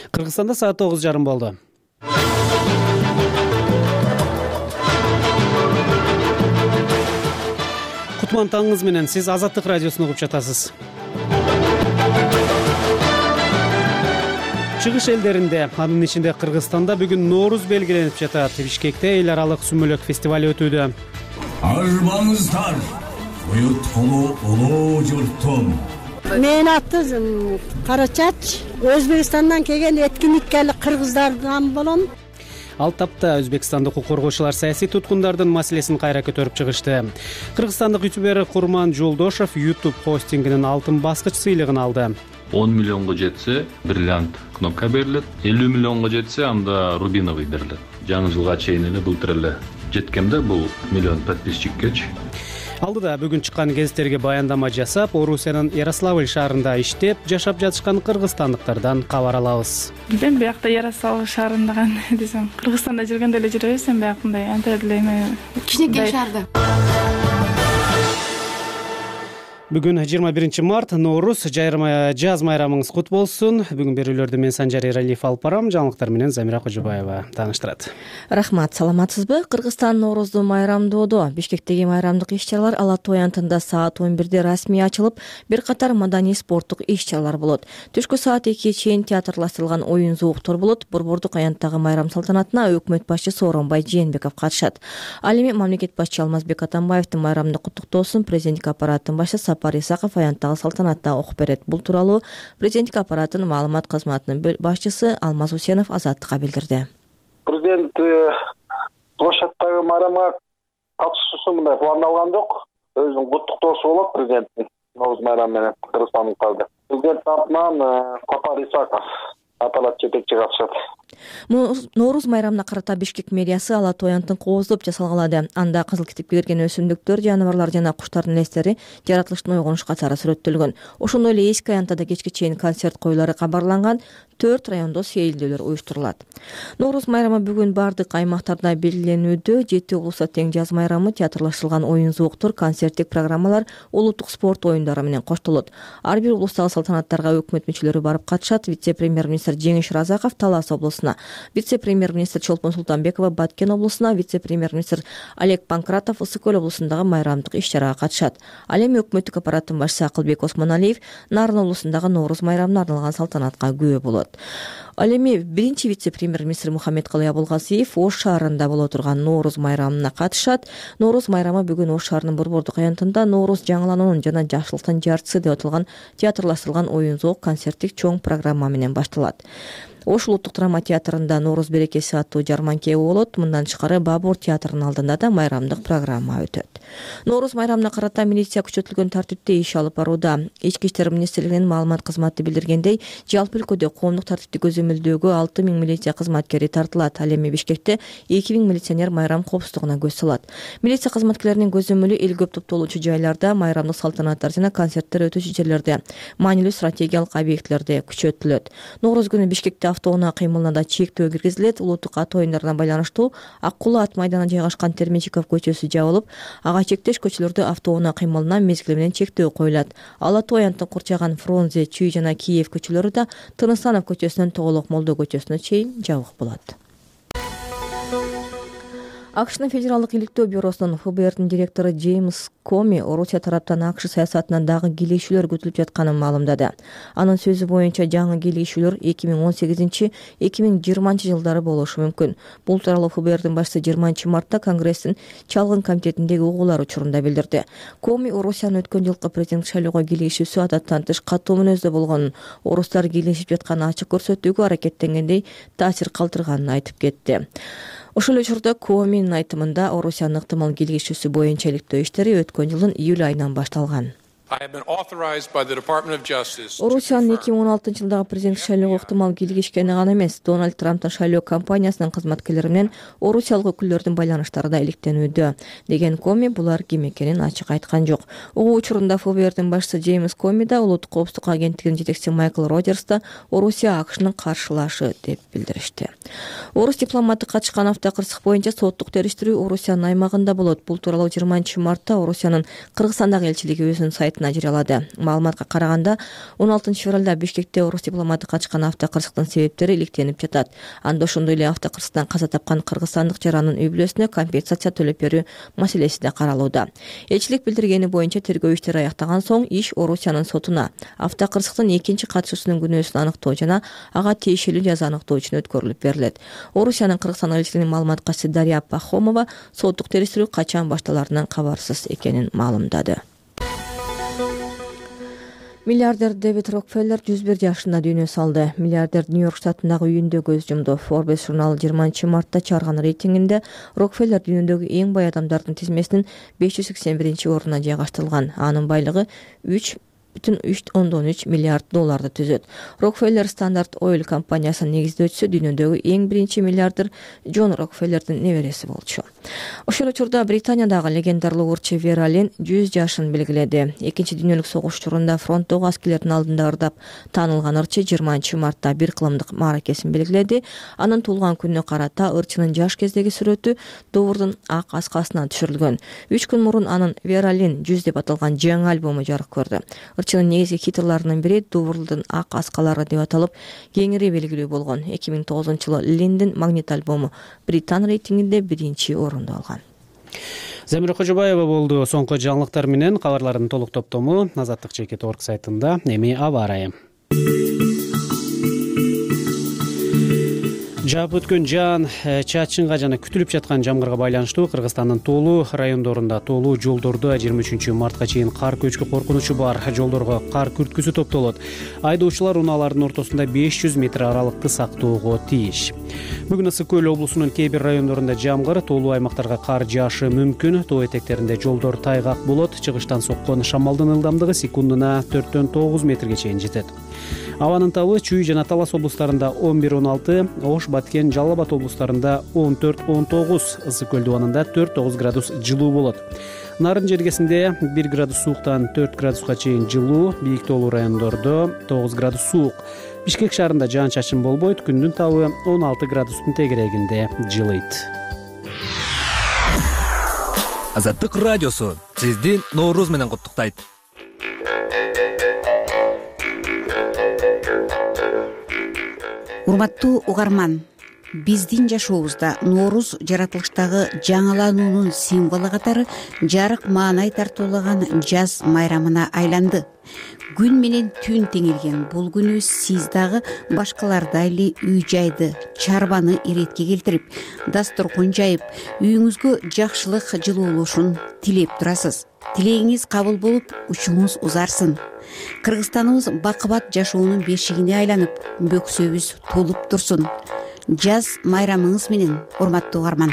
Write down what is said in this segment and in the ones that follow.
Кыргызстанда саат 9:30 болду. Кутман таңыңыз менен, сиз Азаттык радиосун угуп жатасыз. Чыгыш элдеринде, анын ичинде Кыргызстанда бүгүн Нооруз белгиленип жатат. Бишкекте эл аралык сүмөлөк фестиваль өтүүдө. Арбаңыздар, уюткулуу улуу журттун. Менин атым Карачач. Өзбекстандан келген эткинlikкели кыргыздардан болом. Ал тапта өзбекстандык укук коргоочулар саясий туткундардын маселесин кайра көтөрүп чыгышты. Кыргызстандык ютубер Курман Жолдошов YouTube хостингинин алтын баскыч сыйлыгын алды. 10 миллионго жетсе бриллиант кнопка берилет, 50 миллионго жетсе анда рубиновый берилет. Жаңы жылга чейин эле былтыр эле жеткенде бул миллион подписчиккечи. Алдыда бүгүн чыккан гезиттерге баяндама жасап, Орусиянын Ярославль шаарында иштеп жашап жатышкан кыргызстандыктардан кабар алабыз. Мен биякта Ярославль шаарында десем, Кыргызстанда жүргөндө эле жүрөбүз, сен биякындай анта эле кичинекей шаарда. Бүгүн 21 март, Нооруз, жаз майрамыңыз кут болсун. Бүгүн берүүлөрдү мен Санжар Эралиев алып барам, жаңылыктар менен Замира Кожобаева тааныштырат. Рахмат, саламатсызбы? Кыргызстан Ноорузду майрамдоодо. Бишкектеги майрамдык иш-чаралар Ала Той антында саат 11-де расмий ачылып, бир катар маданий спорттук иш-чаралар болот. Түшкү саат 2-ге чейин театрлаштырылган оюн зооктор болот. Борбордук аянттагы майрам салтанатына өкмөт башчысы Сооронбай Жээнбеков катышат. Ал эми мамлекет башчысы Алмазбек Атамбаевдин майрамды куттуктоосун президенттик аппараттын башчысы Сапар Исаков аянттагы салтанатта окуп берет. Бул тууралуу президенттик аппараттын маалымат кызматынын башчысы Алмаз Усенов Азаттыкка билдирди. Президент площадьтагы майрамга катышуусу мындай пландалган жок. Өзүнүн куттуктоосу болот президенттин Нооруз майрамы менен кыргызстандыктарды. Президент атынан Сапар Исаков аталат жетекчи катышат. Нооруз майрамына карата Бишкек мэриясы Ала Той антын кооздоп жасалгалады. Анда кызыл китепке кирген өсүмдүктөр, жаныбарлар жана куштардын элестери жаратылыштын ойгонуш катары сүрөттөлгөн. Ошондой эле эски аянтада кечке чейин концерт коюлары кабарланган. 4 райондо сейилдөөлөр уюштурулат. Нооруз майрамы бүгүн бардык аймактарда белгиленүүдө. 7 облустта тең жаз майрамы, театрлаштырылган оюн зооктор, концерттик программалар, улуттук спорт оюндары менен коштолот. Ар бир облустагы салтанаттарга өкмөт мүчөлөрү барып катышат. Вице-премьер-министр Жеңиш Разаков Талас облусуна, вице-премьер-министр Чолпон Султанбекова Баткен облусуна, вице-премьер-министр Олег Панкратов Ысык көл облусундагы майрамдык иш-чарага катышат. Ал эми өкмөттүк аппараттын башчысы Акылбек Осмоналиев Нарын облусундагы Нооруз майрамына арналган салтанатка күбө болот. Ал эми биринчи вице-премьер-министр Мухаммедкалый Абулгазиев Ош шаарында боло турган Нооруз майрамына катышат. Нооруз майрамы бүгүн Ош шаарынын борбордук аянтында Нооруз жаңылануунун жана жакшылыктын жартысы деп аталган театрлаштырылган оюн зоок концерттик чоң программа менен башталат. Ош улуттук драма театрында Нооруз берекеси аттуу жарманке болот. Мындан тышкары Бабур театрынын алдында да майрамдык программа өтөт. Нооруз майрамына карата милиция күчөтүлгөн тартипте иш алып барууда. Ички иштер министрлигинин маалымат кызматы билдиргендей, жалпы өлкөдө коомдук тартипти көзөмөлдөөгө 6000 милиция кызматкери тартылат. Ал эми Бишкекте 2000 милиционер майрам коопсуздугуна көз салат. Милиция кызматкерлеринин көзөмөлү эл көп топтолуучу жайларда, майрамдык салтанаттар жана концерттер өтүүчү жерлерде, маанилүү стратегиялык объектилерде күчөтүлөт. Нооруз күнү Бишкекте автоунаа кыймылына да чектөө киргизилет. Улуттук ат оюндарына байланыштуу Ак Кулы ат майданына жайгашкан Терменчиков көчөсү жабылып, ага чектеш көчөлөрдө автоунаа кыймылына мезгили менен чектөө коюлат. Ала Той антын курчаган Фрунзе, Чүй жана Киев көчөлөрү да Тыныстанов көчөсүнөн Тоголок Молдо көчөсүнө чейин жабык болот. АКШнын Федералдык иликтөө бюросунун ФБРдин директору Джеймс Коми Орусия тараптан АКШ саясатынан дагы кийлешүүлөр күтүлүп жатканын маалымдады. Анын сөзү боюнча жаңы кийлешүүлөр 2018-2020 жылдары болушу мүмкүн. Бул тууралуу ФБРдин башчысы 20 мартта Конгресстин чалгын комитетиндеги угуулар учурунда билдирди. Коми Орусиянын өткөн жылкы президент шайлоого кийлешүүсү адаттан тыш катуу мүнөздө болгонун, орустар кийлешип жатканын ачык көрсөтүүгө аракеттенгендей таасир калтырганын айтып кетти. Ошол эле учурда Коминин айтымында Орусиянын ыктымал кийлешүүсү боюнча иликтөө иштери өткөн жылдын июль айынан башталган. Орусиянын 2016 жылдагы президенттик шайлоого ыктымал кийлешкени гана эмес, Дональд Трамптын шайлоо кампаниясынын кызматкерлери менен орусиялык өкүлдөрдүн байланыштары да иликтенүүдө, деген Коми булар ким экенин ачык айткан жок. Угуу учурунда ФБРдин башчысы Джеймс Коми да Улуттук коопсуздук агенттигинин жетекчиси Майкл Роджерс да Орусия АКШнын каршылашы деп билдиришти. Орус дипломаты катышкан автокырсык боюнча соттук териштирүү Орусиянын аймагында болот. Бул тууралуу 20 мартта Орусиянын Кыргызстандагы элчилиги өзүнүн сайтында сайтына жарыялады. Маалыматка караганда 16 февралда Бишкекте орус дипломаты качкан автокырсыктын себептери иликтенип жатат. Анда ошондой эле автокырсыктан каза тапкан кыргызстандык жаранын үй бүлөсүнө компенсация төлөп берүү маселеси да каралууда. Элчилик билдиргени боюнча тергөө иштери аяктаган соң иш Орусиянын сотуна автокырсыктын экинчи катышуусунун күнөөсүн аныктоо жана ага тиешелүү жаза аныктоо үчүн өткөрүлүп берилет. Орусиянын Кыргызстан элчилигинин маалыматкачысы Дарья Пахомова соттук териштирүү качан башталарынан кабарсыз экенин маалымдады. Миллиардер Дэвид Рокфеллер 101 жашында дүйнө салды. Миллиардер Нью-Йорк штатындагы үйүндө көз жумду. Forbes журналы 20 мартта чыгарган рейтингинде Рокфеллер дүйнөдөгү эң бай адамдардын тизмесинин 581-ордуна жайгаштырылган. Анын байлыгы 3,3 миллиард долларды түзөт. Рокфеллер Стандарт Ойл компаниясынын негиздөөчүсү, дүйнөдөгү эң биринчи миллиардер Джон Рокфеллердин небереси болчу. Ошол учурда Британиядагы легендарлуу урчу Вера Лин 100 жашын белгиледи. Экинчи дүйнөлүк согуш учурунда фронттогу аскерлердин алдында ырдап таанылган ырчы 20 мартта бир кылымдык мааракесин белгиледи. Анын туулган күнүнө карата ырчынын жаш кездеги сүрөтү Довурдун ак аскасына түшүрүлгөн. 3 күн мурун анын Вера Лин 100 деп аталган жаңы альбому жарык көрдү. Ырчынын негизги хиттарынын бири Довурдун ак аскалары деп аталып, кеңири белгилүү болгон. 2009-жылы Линдин Магнит альбому Британ рейтингинде биринчи орунду алган. Замира Кожобаева болду соңку жаңылыктар менен. Кабарлардын толук топтому Азаттык.org сайтында. Эми аба ырайы. Жаап өткөн жаан чачынга жана күтүлүп жаткан жамгырга байланыштуу Кыргызстандын тоолуу райондорунда тоолуу жолдордо 23 мартка чейин кар көчкү коркунучу бар. Жолдорго кар күрткүсү топтолот. Айдоочулар унаалардын ортосунда 500 метр аралыкты сактоого тийиш. Бүгүн Ысык Көл облусунун кээ бир райондорунда жамгыр, тоолуу аймактарга кар жаашы мүмкүн. Тоо этектеринде жолдор тайгак болот. Чыгыштан соккон шамалдын ылдамдыгы секундуна 4-9 метрге чейин жетет. Абанын табы Чүй жана Талас облустарында 11-16, Ош, Баткен, Жалал Абад облустарында 14-19, Ысык Көл дубанында 4-9 градус жылуу болот. Нарын жергесинде 1 градус сууктан 4 градуска чейин жылуу, бийик тоолуу райондордо 9 градус суук. Бишкек шаарында жаан-чачын болбойт, күндүн табы 16 градустун тегерегинде жылыйт. Азаттык радиосу сизди Нооруз менен куттуктайт. Урматтуу угарман, биздин жашообузда Нооруз жаратылыштагы жаңылануунун символу катары жарык маанай тартуулаган жаз майрамына айланды. Күн менен түн теңелген бул күнү сиз дагы башкалардай эле үй жайды, чарбаны иретке келтирип, дасторкон жайып, үйүңүзгө жакшылык жылуулушун тилеп турасыз. Тилегиңиз кабыл болуп, учуңуз узарсын. Кыргызстаныбыз бакыбат жашоонун бешигине айланып, бөксөбүз толуп турсун. Жаз майрамыңыз менен, урматтуу угарман.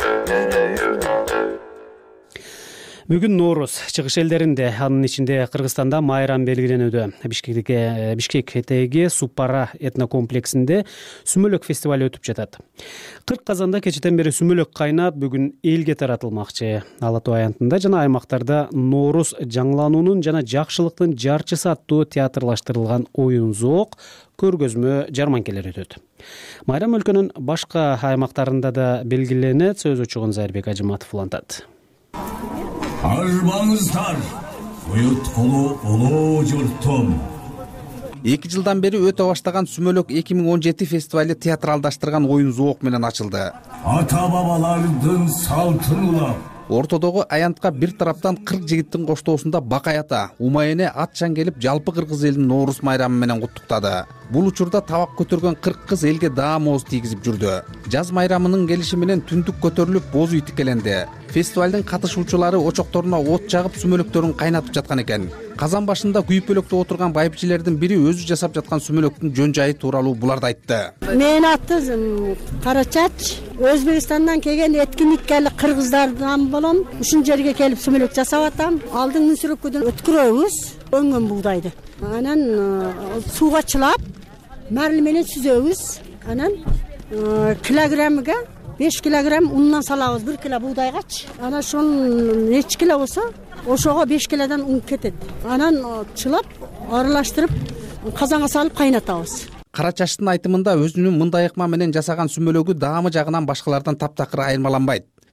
Бүгүн Нооруз чыгыш элдеринде, анын ичинде Кыргызстанда майрам белгиленүүдө. Бишкек этеги Супара этнокомплексинде сүмөлөк фестиваль өтүп жатат. 40 казанда кечеден бери сүмөлөк кайнап, бүгүн элге таратылмакчы. Ала Тоо аянтында жана аймактарда Нооруз жаңылануунун жана жакшылыктын жарчысы аттуу театрлаштырылган оюн зоок, көргөзмө, жарманкелер өтөт. Майрам өлкөнүн башка аймактарында да белгиленет. Сөз учугун Зайырбек Ажыматов улантат. Арбаңыздар, уюткулуу улуу журтум. 2 жылдан бери өтө баштаган Сүмөлөк 2017 фестивали театралдаштырган оюн зоок менен ачылды. Ата бабалардын салтын улап, ортодогу аянтка бир тараптан 40 жигиттин коштоосунда Бакай ата, Умайене атчан келип, жалпы кыргыз элин Нооруз майрамы менен куттуктады. Бул учурда табак көтөргөн 40 кыз элге даа мооз тийгизип жүрдү. Жаз майрамынын келиши менен түндүк көтөрүлүп, боз үй тикеленди. Фестивалдын катышуучулары очокторуна от жагып, сүмөлөктөрүн кайнатып жаткан экен. Казан башында күйпөлөктө отурган байбичелердин бири өзү жасап жаткан сүмөлөктүн жөн жайы тууралуу буларды айтты. Менин атым Карачач. Өзбекстандан келген эткиниккели кыргыздардан болом. Ушул жерге келип сүмөлөк жасап атам. Алдын сүрөккөдөн өткөрөбүз өңгөн бугдайды. Анан сууга чылап, марли менен сүзөбүз. Анан килограммга 5 килограмм ундан салабыз, 1 кило бугдайгачы. Анан ошол неч кило болсо, ошого 5 килодан ун кетет. Анан чылап, аралаштырып, казанга салып кайнатабыз. Карачаштын айтымында өзүнүн мындай ыкма менен жасаган сүмөлөгү даамы жагынан башкалардан таптакыр айырмаланбайт.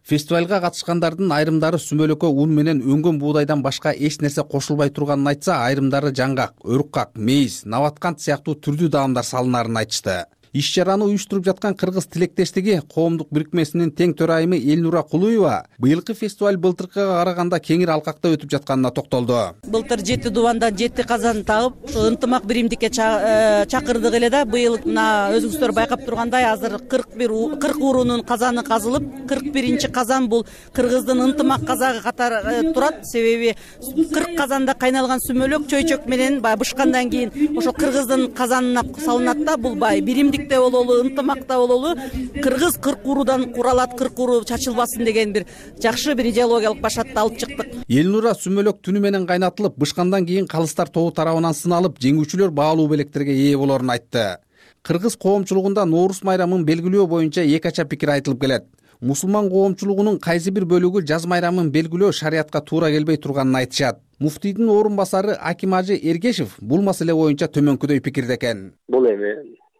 Фестивалга катышкандардын айрымдары сүмөлөккө ун менен өңгөн буудайдан башка эч нерсе кошулбай турганын айтса, айрымдары жаңгак, өрүккак, мейиз, наваткант сыяктуу түрдүү даамдар салынаарын айтышты. Иш чараны уюштуруп жаткан Кыргыз тилектештиги коомдук бирикмесинин тең төрайымы Элнура Кулуева быйылкы фестиваль былтыркыга караганда кеңири алкакта өтүп жатканына токтолду. Былтыр 7 дубандан 7 казан тагып, ынтымак биримдикке чакырдык эле да. Быйыл мына өзүңүздөр байкап тургандай азыр 40 уруунун казаны казылып, 41-чи казан бул Кыргыздын ынтымак казагы катары турат. Себеби 40 казанда кайналган сүмөлөк чөйчөк менен бышкандан кийин ошо Кыргыздын казанына салынат да. Бул биримдик бололу, ынтымакта бололу, Кыргыз 40 уруудан куралат, 40 уруу чачылбасын деген бир жакшы бир идеологиялык башатты алып чыктык. Элнура сүмөлөк түнү менен кайнатылып, бышкандан кийин калыстар тобу тарабынан сыналып, жеңүүчүлөр баалуу белектерге ээ болорун айтты. Кыргыз коомчулугунда Ноорус майрамын белгилөө боюнча эки ача пикир айтылып келет. Мусулман коомчулугунун кайсы бир бөлүгү жаз майрамын белгилөө шариятка туура келбей турганын айтышат. Муфтийдин орун басары Аким Ажы Эргешев бул маселе боюнча төмөнкүдөй пикирде экен. Бул эми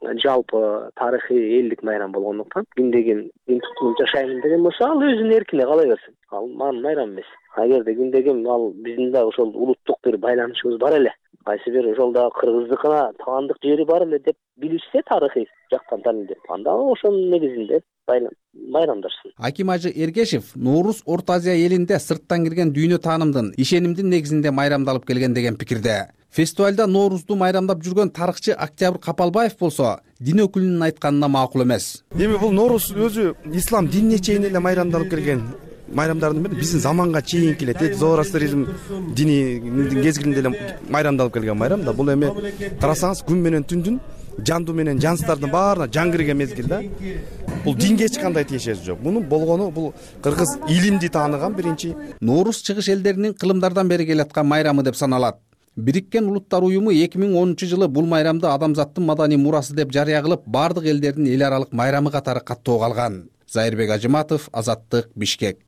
жалпы тарыхый элдик майрам болгондуктан кимдеген дин тутумун жашайм деген болсо, ал өзүнүн эркине кала берсин. Ал манын майрам эмес. Эгерде кимдеген ал биздин да ошол улуттук бир байланышыбыз бар эле. Кайсы бир ошол да кыргыздыкына таандык жери бар эле деп билишсе тарыхый жактан танып, анда ошонун негизинде майрамдашсын. Аким Ажы Эргешев Ноорус Орто Азия элинде сырттан кирген дүйнө таанымдын, ишенимдин негизинде майрамдалып келген деген пикирде. Фестивалда Ноорузду майрамдап жүргөн тарыхчы Октябрь Капалбаев болсо, дин өкүлүнүн айтканына макул эмес. Эми бул Ноорус өзү ислам динине чейин эле майрамдалып келген майрамдардын бири, биздин заманга чейинки эле зороастризм дининин кезигинде эле майрамдалып келген майрам да. Бул эми карасаңыз күн менен түндүн, жандуу менен жансыздардын баарына жан кирген мезгил да. Бул динге эч кандай тиешеси жок. Мунун болгону бул кыргыз илимди тааныган биринчи. Ноорус чыгыш элдеринин кылымдардан бери келаткан майрамы деп саналат. Бириккен Улуттар уюму 2010-жылы бул майрамды адамзаттын маданий мурасы деп жарыя кылып, бардык элдердин эл аралык майрамы катары каттоого алган. Зайырбек Ажыматов, Азаттык, Бишкек.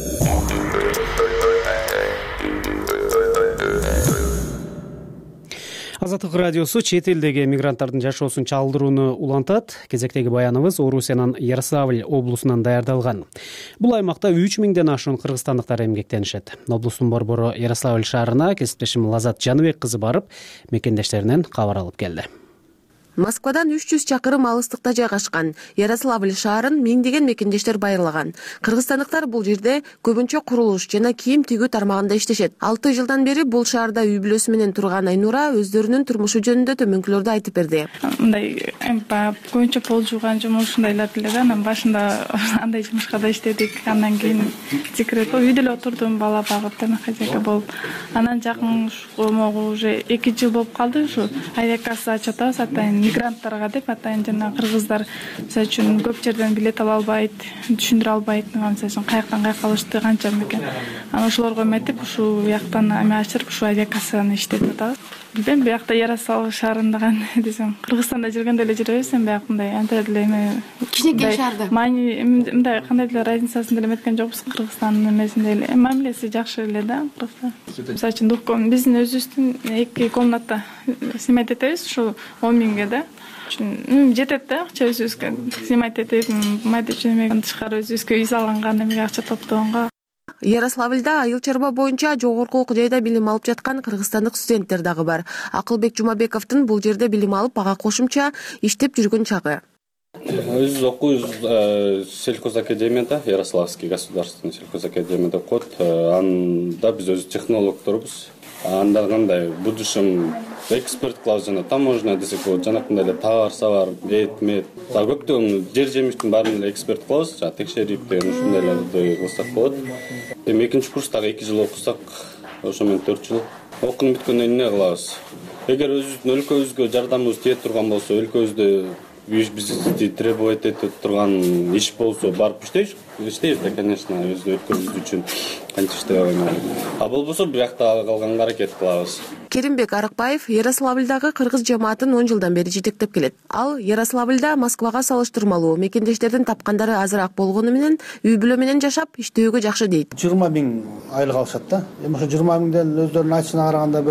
Азаттык радиосу чет элдеги мигранттардын жашоосун чалдырууну улантат. Кезектеги баяныбыз Орусиянын Ярославль облусунан даярдалган. Бул аймакта 3000ден ашуун кыргызстандыктар эмгектенишет. Облустун борбору Ярославль шаарына кесиптешим Лазат Жаныбек кызы барып, мекендештеринен кабар алып келди. Москвадан 300 чакырым алыстыкта жайгашкан Ярославль шаарын миңдеген мекендештер байырлаган. Кыргызстандыктар бул жерде көбүнчө курулуш жана кийим тигүү тармагында иштешет. 6 жылдан бери бул шаарда үй бүлөсү менен турган Айнура өздөрүнүн турмушу жөнүндө төмөнкүлөрдү айтып берди. Мындай көбүнчө пол жууган жумуш ушундайлар эле да. Анан башында андай жумушка да иштедик. Андан кийин секрет үйдө эле отурдум, бала багып, хозяйка болуп. Анан жакын могу уже 2 жыл болуп калды. Ушу авиакасса ачып атабыз, мигранттарга деп атайын, жана кыргыздар мисалы үчүн көп жерден билет ала албайт, түшүндүрө албайт, мисалы үчүн каяктан каяка алышты, канча мекен. Анан ошолорго эметип ушул жактан эме ачырып, ушул авиакассаны иштетип атабыз. Билбейм, биякта Ярославль шаарында десем, Кыргызстанда жүргөндө эле жүрөбүз, биyak мындай андай эле эме кичинекей шаарда. Мындай кандай деле разницасын деле эметкен жокпуз. Кыргызстандын эмесинде эле мамилеси жакшы эле да. Мисалы үчүн духком биздин өзүбүздүн 2 комната снимать этебиз, ушул 10 миңге да. Жетет да, акча өзүбүзгө снимать этип, майда чөймөгөн тышкары өзүбүзгө үй салганга, эмеге акча топтогонго. Ярославльда айыл чарба боюнча жогорку окуу жайда билим алып жаткан кыргызстандык студенттер дагы бар. Акылбек Жумабековдун бул жерде билим алып, ага кошумча иштеп жүргөн чагы. Өзүбүз окуйбуз сельхозакадемияда, Ярославский государственный сельхозакадемияда окуйт. Анда биз өз технологдорбуз. Анда кандай будущем эксперт кылабыз, жана таможня десек болот, жанакындай эле товар, савар, эт, мет. Көптөгөн жер жемиштин баарын эле эксперт кылабыз, жана текшерип деген ушундайларды кылсак болот. Эми экинчи курстагы 2 жыл окусак, ошо менен 4 жыл. Окуп бүткөндөн кийин эмне кылабыз? Эгер өзүбүздүн өлкөбүзгө жардамыбыз тие турган болсо, өлкөбүздө бизди требовать этип турган иш болсо, барып иштейбиз да, конечно, өз өлкөбүз үчүн канча иштей албайм. А болбосо биякта калганга аракет кылабыз. Керимбек Арыкбаев Ярославльдагы кыргыз жамаатын 10 жылдан бери жетектеп келет. Ал Ярославльда Москвага салыштырмалуу мекендештердин тапкандары азыраак болгону менен үй бүлө менен жашап иштөөгө жакшы дейт. 20 миң айлык алышат да. Эми ошо 20 миңден өздөрүнүн айтышына караганда бир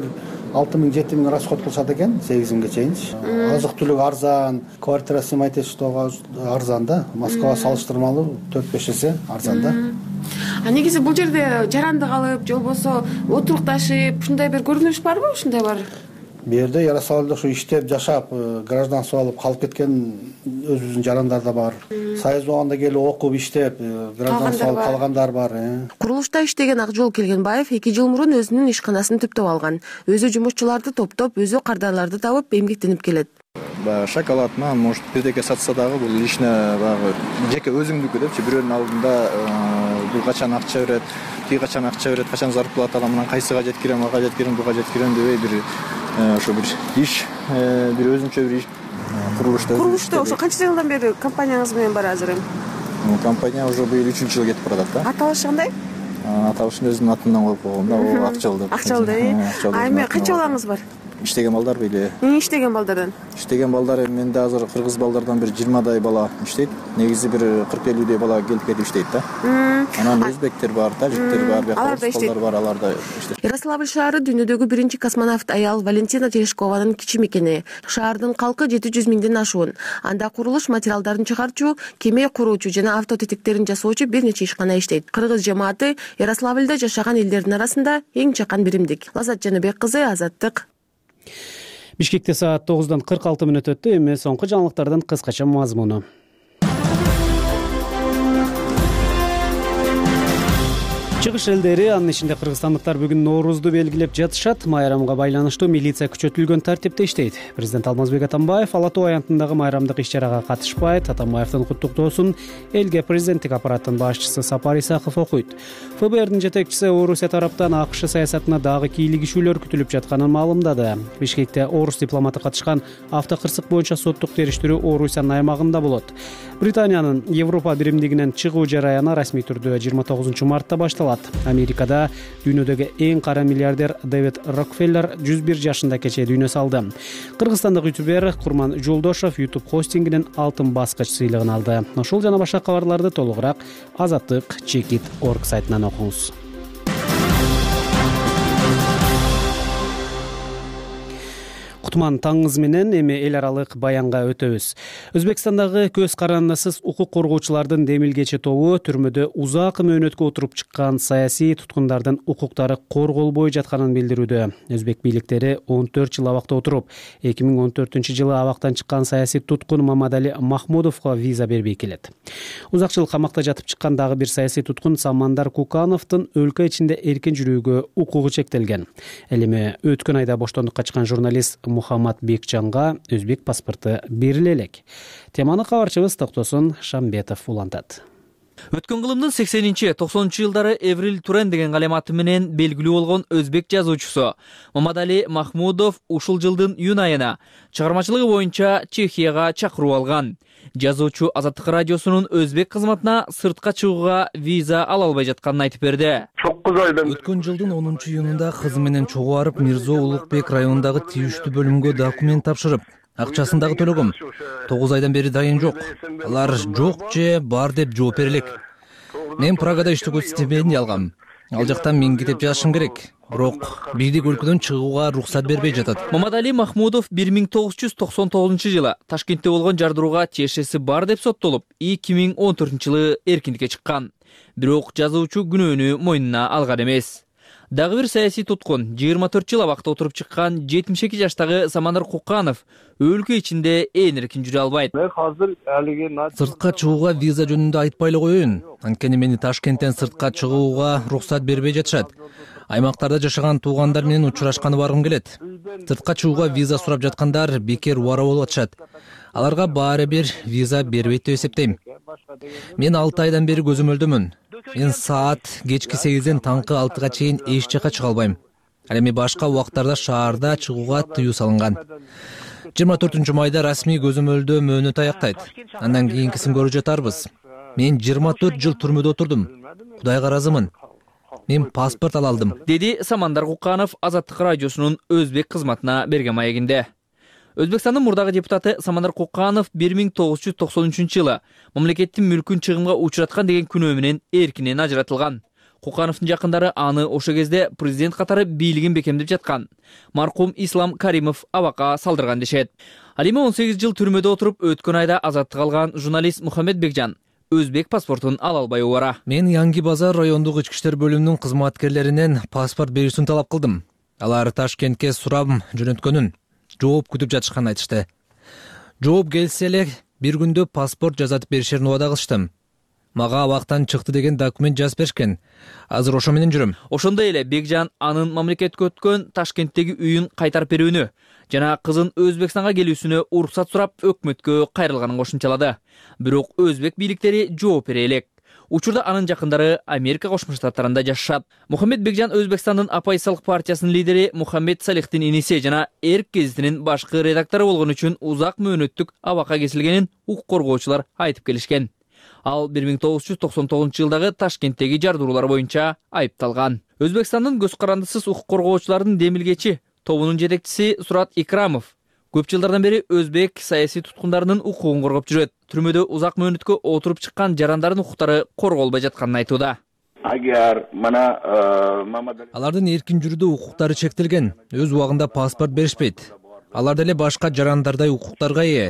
6000-7000 расход кылышат экен, 8000ге чейинчи. Азык түлүк арзан, квартира снимать этиштоого арзан да. Москвага салыштырмалуу 4-5 эсе арзан да. Негизи бул жерде жарандык алып, же болбосо отурукташып, ушундай бир көрүнүш барбы? Ушундай бар. Бу жерде Ярославлда ушу иштеп, жашап, гражданство алып калып кеткен өзүбүздүн жарандар да бар. Союз убагында келип окуп иштеп, гражданство алып калгандар бар. Курулушта иштеген Акжол Келгенбаев 2 жыл мурун өзүнүн ишканасын түптөп алган. Өзү жумушчуларды топтоп, өзү кардарларды табып, эмгектенип келет. Шоколад, может, бирдеке сатса дагы бул личный баягы жеке өзүңдүкү депчи, бирөөнүн алдында бул качан акча берет, тиги качан акча берет, качан зарплата алам, анан кайсыга жеткирем, ага жеткирем, буга жеткирем дебей бир ошо бир иш, бир өзүнчө бир иш курулушта ошо канча жылдан бери компанияңыз менен бар азыр? Компания уже быйыл 3-үнчү жылга кетип баратат да. Аталышы кандай? Аталышын өзүмдүн атымдан коюп койгом да, ол Акжол деп. Акжол деп. Эми канча балаңыз бар? Иштеген балдар бейли. Иштеген балдардан? Иштеген балдар менде азыр кыргыз балдардан бир 20дай бала иштейт. Негизи бир 40-50дөй бала келип кетип иштейт да. Анан өзбектер бар, тажиктер бар, балдар бар, алар да иштейт. Ярославль шаары дүйнөдөгү биринчи космонавт аял Валентина Терешкованын кичи мекени. Шаардын калкы 700 миңден ашуун. Анда курулуш материалдарын чыгарчу, кеме куруучу жана автотетектерин жасоочу бир нече ишкана иштейт. Кыргыз жамааты Ярославльда жашаган элдердин арасында эң жакын биримдик. Лазат Жаныбек кызы, Азаттык. Бишкекте саат 9:46 өттү. Эми соңку жаңылыктардын кыскача мазмуну. Чыгыш элдери, анын ичинде кыргызстандыктар бүгүн Ноорузду белгилеп жатышат. Майрамга байланыштуу милиция күчөтүлгөн тартипте иштейт. Президент Алмазбек Атамбаев Ала Тоо аянтындагы майрамдык иш-чарага катышпайт. Атамбаевдин куттуктоосун элге президенттик аппараттын башчысы Сапар Исаков окуйт. ФБРдин жетекчиси Орусия тараптан АКШ саясатына дагы кийлигишүүлөр күтүлүп жатканын маалымдады. Бишкекте орус дипломаты катышкан автокырсык боюнча соттук териштирүү Орусиянын аймагында болот. Британиянын Европа биримдигинен чыгуу жараяны расмий түрдө 29 мартта башталат. Америкада дүйнөдөгү эң кара миллиардер Дэвид Рокфеллер 101 жашында кечээ дүйнө салды. Кыргызстандык ютубер Курман Жолдошов YouTube хостингинин алтын баскыч сыйлыгын алды. Ошол жана башка кабарларды толугураак Азаттык Чекит.org сайтынан окуңуз. Кутман таңыңыз менен эми эл аралык баянга өтөбүз. Өзбекстандагы көз карандысыз укук коргоочулардын демилгечи тобу түрмөдө узак мөөнөткө отуруп чыккан саясий туткундардын укуктары корголбой жатканын билдирүүдө. Өзбек бийликтери 14 жыл абакта отуруп, 2014-жылы абактан чыккан саясий туткун Мамадали Махмудовго виза бербей келет. Узак жыл камакта жатып чыккан дагы бир саясий туткун Самандар Кукановдун өлкө ичинде эркин жүрүүгө укугу чектелген. Ал эми өткөн айда боштондукка чыккан журналист Мухаммад Бекчанга өзбек паспорту бериле элек. Теманы кабарчыбыз Токтосун Шамбетов улантат. Өткөн кылымдын 80-90 жылдары Эврил Турен деген калематы менен белгилүү болгон өзбек жазуучусу Мамадали Махмудов ушул жылдын июнь айына чыгармачылыгы боюнча Чехияга чакыруу алган. Жазуучу Азаттык радиосунун өзбек кызматына сыртка чыгууга виза ала албай жатканын айтып берди. Өткөн жылдын 10-июнунда кызы менен чогуу барып Мирзо Улукбек районундагы тийиштүү бөлүмгө документ тапшырып, акчасын дагы төлөгөм. 9 айдан бери дайын жок. Алар жок же бар деп жооп берелек. Мен Прагада иштөөгө стипендия алгам. Ал жактан мен кетип жашашым керек. Бирок бирдик өлкөдөн чыгууга уруксат бербей жатат. Мамадали Махмудов 1999-жылы Ташкентте болгон жардырууга тиешеси бар деп соттолуп, 2014-жылы эркиндикке чыккан. Бирок жазуучу күнөөнү мойнуна алган эмес. Дагы бир саясий туткун 24 жыл абакта отуруп чыккан 72 жаштагы Самандар Куканов өлкө ичинде эркин жүрө албайт. Сыртка чыгууга виза жөнүндө айтпай эле коеюн. Анткени мени Ташкенттен сыртка чыгууга уруксат бербей жатышат. Аймактарда жашаган туугандар менен учурашканы баргым келет. Сыртка чыгууга виза сурап жаткандар бекер убара болуп атышат. Аларга баары бир виза бербейт деп эсептейм. Мен 6 айдан бери көзөмөлдөмүн. Мен саат кечки 8ден таңкы 6га чейин эч жака чыга албайм. Ал эми башка убактарда шаарда чыгууга тыюу салынган. 24-майда расмий көзөмөлдөө мөөнөт аяктайт. Андан кийинкисин көрүп жатарбыз. Мен 24 жыл түрмөдө отурдум. Кудайга ыраазымын. Мен паспорт ала алдым, деди Самандар Куканов Азаттык радиосунун өзбек кызматына берген маегинде. Өзбекстандын мурдагы депутаты Самандар Куканов 1993-жылы мамлекеттин мүлкүн чыгымга учураткан деген күнөө менен эркинен ажыратылган. Кукановдун жакындары аны ошо кезде президент катары бийлигин бекемдеп жаткан маркум Ислам Каримов абакка салдырган дешет. Ал эми 18 жыл түрмөдө отуруп өткөн айда азаттык алган журналист Мухаммед Бекжан өзбек паспортун ала албай убара. Мен Yangi Bazar райондук ички иштер бөлүмүнүн кызматкерлеринен паспорт берүүсүн талап кылдым. Алар Ташкентке сурап жөнөткөнүн, жооп күтүп жатышканын айтышты. Жооп келсе эле бир күндө паспорт жасатып беришерин убада кылыштым. Мага абактан чыкты деген документ жазып беришкен. Азыр ошо менен жүрөм. Ошондой эле Бекжан анын мамлекетке өткөн Ташкенттеги үйүн кайтарып берүүнү жана кызын Өзбекстанга келүүсүнө уруксат сурап өкмөткө кайрылганын кошумчалады. Бирок өзбек бийликтери жооп бере элек. Учурда анын жакындары Америка Кошмо Штаттарында жашашат. Мухаммед Бекжан Өзбекстандын Оппозициялык партиясынын лидери Мухаммед Салихтин иниси жана Эрк гезитинин башкы редактору болгон үчүн узак мөөнөттүк абакка кесилгенин укук коргоочулар айтып келишкен. Ал 1999 жылдагы Ташкенттеги жардыруулар боюнча айыпталган. Өзбекстандын көз карандысыз укук коргоочулардын демилгечи тобунун жетекчиси Сурат Икрамов көп жылдардан бери өзбек саясий туткундарынын укугун коргоп жүрөт. Түрмөдө узак мөөнөткө отуруп чыккан жарандардын укуктары корголбой жатканын айтууда. Алардын эркин жүрүүдө укуктары чектелген, өз убагында паспорт беришпейт. Алар деле башка жарандардай укуктарга ээ.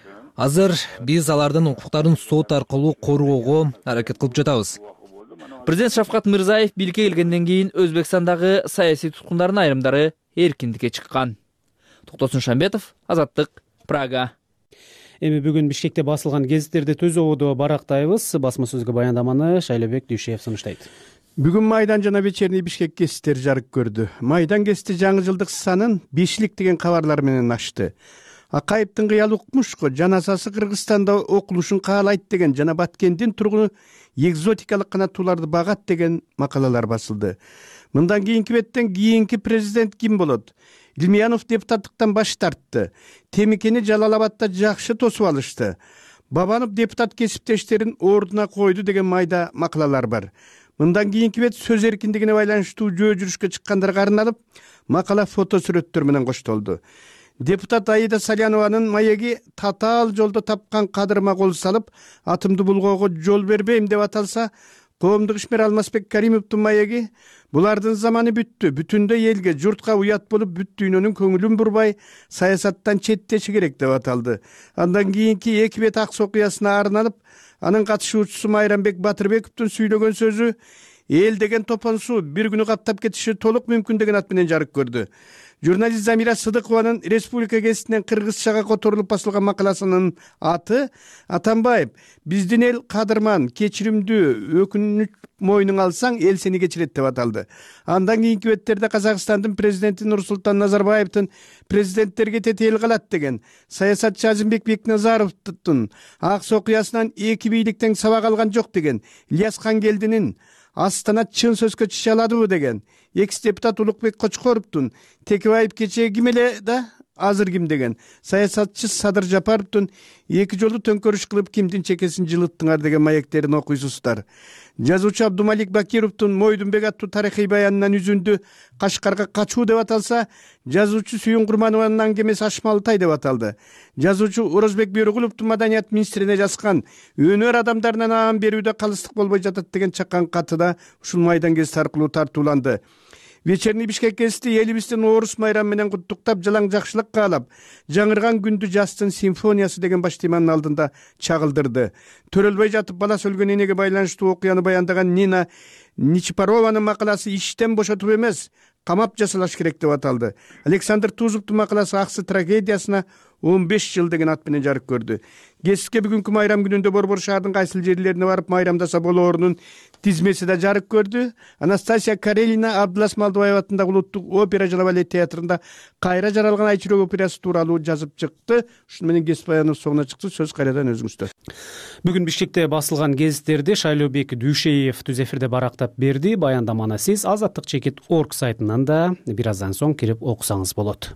Азыр биз алардын укуктарын сот аркылуу коргоого аракет кылып жатабыз. Президент Шавкат Мирзаев бийликке келгенден кийин Өзбекстандагы саясий туткундардын айрымдары эркиндикке чыккан. Токтосун Шамбетов, Азаттык, Прага. Эми бүгүн Бишкекте басылган гезиттерди төз ободо барактайбыз. Басма сөзгө баяндаманы Шайлебек Дүйшеев сунуштайт. Бүгүн Майдан жана вечерний Бишкек гезиттери жарык көрдү. Майдан гезити жаңы жылдык санын 5лик деген кабарлар менен ачты. Акаевдин кыялы укмушко жаназасы Кыргызстанда окулушун каалайт деген жана Баткендин тургуну экзотикалык канаттууларды багат деген макалалар басылды. Мындан кийинки беттен кийинки президент ким болот? Илмиянов депутаттыктан баш тартты. Темикени Жалалабадда жакшы тосуп алышты. Бабанов депутат кесиптештерин ордуна койду деген майда макалалар бар. Мындан кийинки бет сөз эркиндигине байланыштуу жөө жүрүшкө чыккандарга арналып макала фото сүрөттөр менен коштолду. Депутат Аида Салянованын маеги татаал жолдо тапкан кадырыма кол салып, атымды булгоого жол бербейм деп аталса, коомдук ишмер Алмазбек Каримовдун маеги булардын заманы бүттү, бүтүндөй элге, журтка уят болуп бүт дүйнөнүн көңүлүн бурбай саясаттан четтеши керек деп аталды. Андан кийинки эки бет акс окуясына арналып, анын катышуучусу Майрамбек Батырбековдун сүйлөгөн сөзү эл деген топон суу бир күнү каптап кетиши толук мүмкүн деген ат менен жарык көрдү. Журналист Замира Сыдыкованын Республика гезитинен кыргызчага которулуп басылган макаласынын аты Атамбаев биздин эл кадырман, кечиримдүү, өкүнүч мойнуңа алсаң эл сени кечирет деп аталды. Андан кийинки беттерде Казакстандын президенти Нурсултан Назарбаевдин президенттерге тетел калат деген, саясатчы Азимбек Бекназаровдун акс окуясынан эки бийликтен сабак алган жок деген, Ильяс Кангелдинин Астана чын сөзгө чыша аладыбы деген, экс-депутат Улукбек Кочкоровдун Текебаев кечээ ким эле да азыр ким деген, саясатчы Садыр Жапаровдун эки жолу төңкөрүш кылып кимдин чекесин жылыттыңар деген маектерин окуйсуздар. Жазуучу Абдумалик Бакировдун Мойдунбек аттуу тарыхый баянынан үзүндү Кашкарга качуу деп аталса, жазуучу Сүйүн Курманованын аңгемеси Ашмалтай деп аталды. Жазуучу Орозбек Бөрүгуловдун маданият министрине жазган өнөр адамдарынан аан берүүдө калыстык болбой жатат деген чакан каты да ушул майдан гезити аркылуу тартууланды. Вечерний Бишкек гезити элибиздин Орус майрамы менен куттуктап, жалаң жакшылык каалап, жаңырган күндү жастын симфониясы деген баш теманын алдында чагылдырды. Төрөлбөй жатып баласы өлгөн энеге байланыштуу окуяны баяндаган Нина Ничипарованын макаласы иштен бошотуп эмес, камап жасалаш керек деп аталды. Александр Тузовдун макаласы Аксы трагедиясына 15 жыл деген ат менен жарык көрдү. Гезитке бүгүнкү майрам күнүндө Борбор шаардын кайсыл жерлерине барып майрамдаса болоорунун тизмеси да жарык көрдү. Анастасия Карелина Абдулас Малдыбаев атындагы улуттук опера жана балет театрында кайра жаралган Айчүрөк операсы тууралуу жазып чыкты. Ушуну менен гезит баяныбыз соңуна чыкты. Сөз кайрадан өзүңүздө. Бүгүн Бишкекте басылган гезиттерди Шайлебек Дүйшеев түз эфирде барактап берди. Баяндаманы сиз Азаттык чекит орг сайтынан да бир аздан соң кирип окусаңыз болот.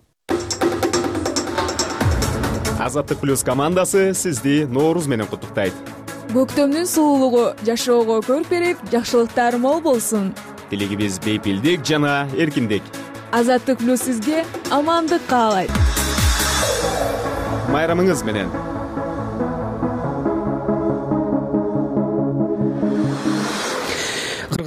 Азаттык плюс командасы сизди Нооруз менен куттуктайт. Көктөмдүн суулугу жашоого көрк берип, жакшылыктар мол болсун. Тилегибиз бейпилдик жана эркиндик. Азаттык плюс сизге амандык каалайт. Майрамыңыз менен.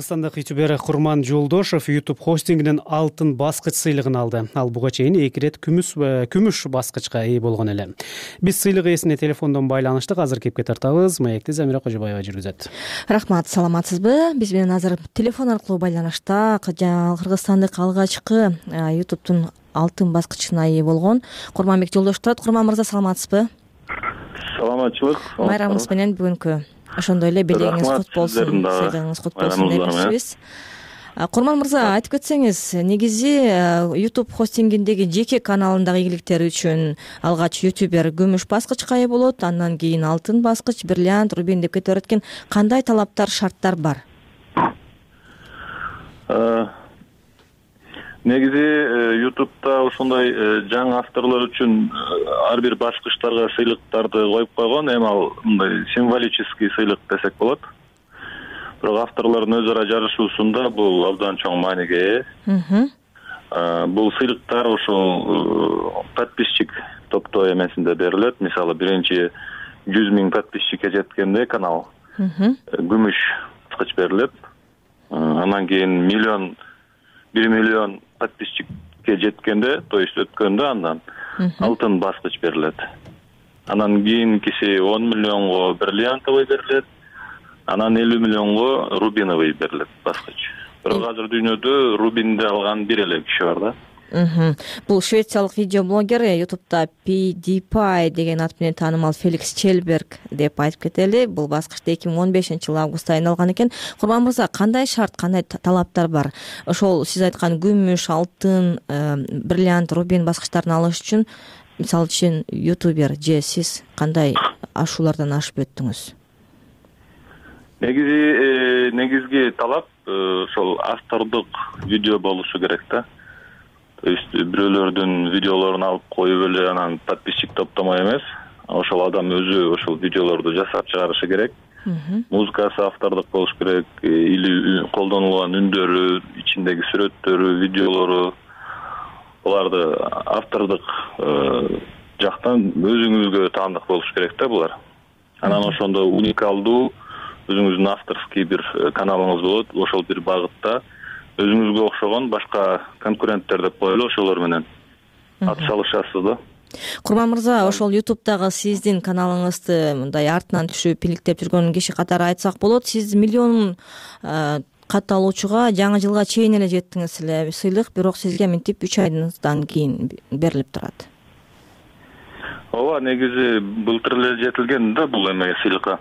кыргызстандык ютубер Курман Жолдошов YouTube хостингинин алтын баскыч сыйлыгын алды. Ал буга чейин 2 рет күмүш баскычка ээ болгон эле. Биз сыйлык ээсине телефондон байланыштык, азыр кепке тартабыз. Маекти Замира Кожобаева жүргүзөт. Рахмат, саламатсызбы? Биз менен азыр телефон аркылуу байланышта кыргызстандык алгачкы YouTube'тун алтын баскычына ээ болгон Курманбек Жолдошов турат. Курман мырза, саламатсызбы? Саламатчылык. Майрамыңыз менен бүгүнкү ошондой эле белегиңиз кут болсун, сыйлыгыңыз кут болсун деп элчүбүз. Курман мырза, айтып кетсеңиз, негизи YouTube хостингиндеги жеке каналындагы ийгиликтери үчүн алгач ютубер күмүш баскычка ээ болот, андан кийин алтын баскыч, бриллиант, рубин деп кете берет экен. Кандай талаптар, шарттар бар? Негизи YouTube'да ошондой жаңы авторлор үчүн ар бир баскычтарга сыйлыктарды коюп койгон. Эми ал мындай символический сыйлык десек болот. Бирок авторлордун өз ара жарышуусунда бул абдан чоң мааниге ээ. Бул сыйлыктар ошол подписчик топтоо эмесинде берилет. Мисалы, биринчи 100 000 подписчикке жеткенде канал күмүш баскыч берилет. Андан кийин 1 миллион подписчикке жеткенде, то есть өткөндө, андан алтын баскыч берилет. Анан кийинкиси 10 миллионго бриллиантовый берилет. Анан 50 миллионго рубиновый берилет баскыч. Бирок азыр дүйнөдө рубинди алган бир эле киши бар да. Бул швециялык видеоблогер, YouTube'да PewDiePie деген ат менен таанымал Феликс Челберг деп айтып кетели. Бул баскычты 2015-жылы август айында алган экен. Курман мырза, кандай шарт, кандай талаптар бар? Ошол сиз айткан күмүш, алтын, бриллиант, рубин баскычтарын алыш үчүн, мисалы үчүн ютубер же сиз кандай ашуулардан ашып өттүңүз? Негизги талап ошол автордук видео болушу керек да. То есть бирөөлөрдүн видеолорун алып коюп эле анан подписчик топтомой эмес, ошол адам өзү ошол видеолорду жасап чыгарышы керек. Музыкасы автордук болуш керек, или колдонулган үндөрү, ичиндеги сүрөттөрү, видеолору, буларды автордук жактан өзүңүзгө таандык болуш керек да булар. Анан ошондо уникалдуу өзүңүздүн авторский бир каналыңыз болот, ошол бир багытта өзүңүзгө окшогон башка конкуренттер деп коелу, ошолор менен ат салышасыз да. Курман мырза, ошол YouTube'дагы сиздин каналыңызды мындай артынан түшүп иликтеп жүргөн киши катары айтсак болот. Сиз миллион катталуучуга жаңы жылга чейин эле жеттиңиз эле. Сыйлык бирок сизге минтип 3 айдан кийин берилип турат. Ооба, негизи былтыр эле жетилген да бул эме сыйлыкка.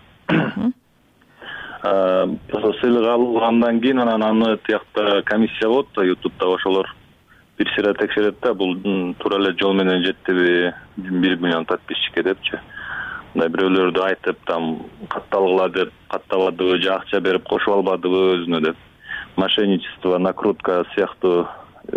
Ошо сыйлык алгандан кийин анан аны тиякта комиссия болот да, YouTube'да ошолор бир сыйра текшерет да, бул туура эле жол менен жеттиби 1 миллион подписчикке депчи. Мындай бирөөлөрдү айтып, там катталгыла деп, каттабадыбы же акча берип кошуп албадыбы өзүнө деп. Мошенничество, накрутка сыяктуу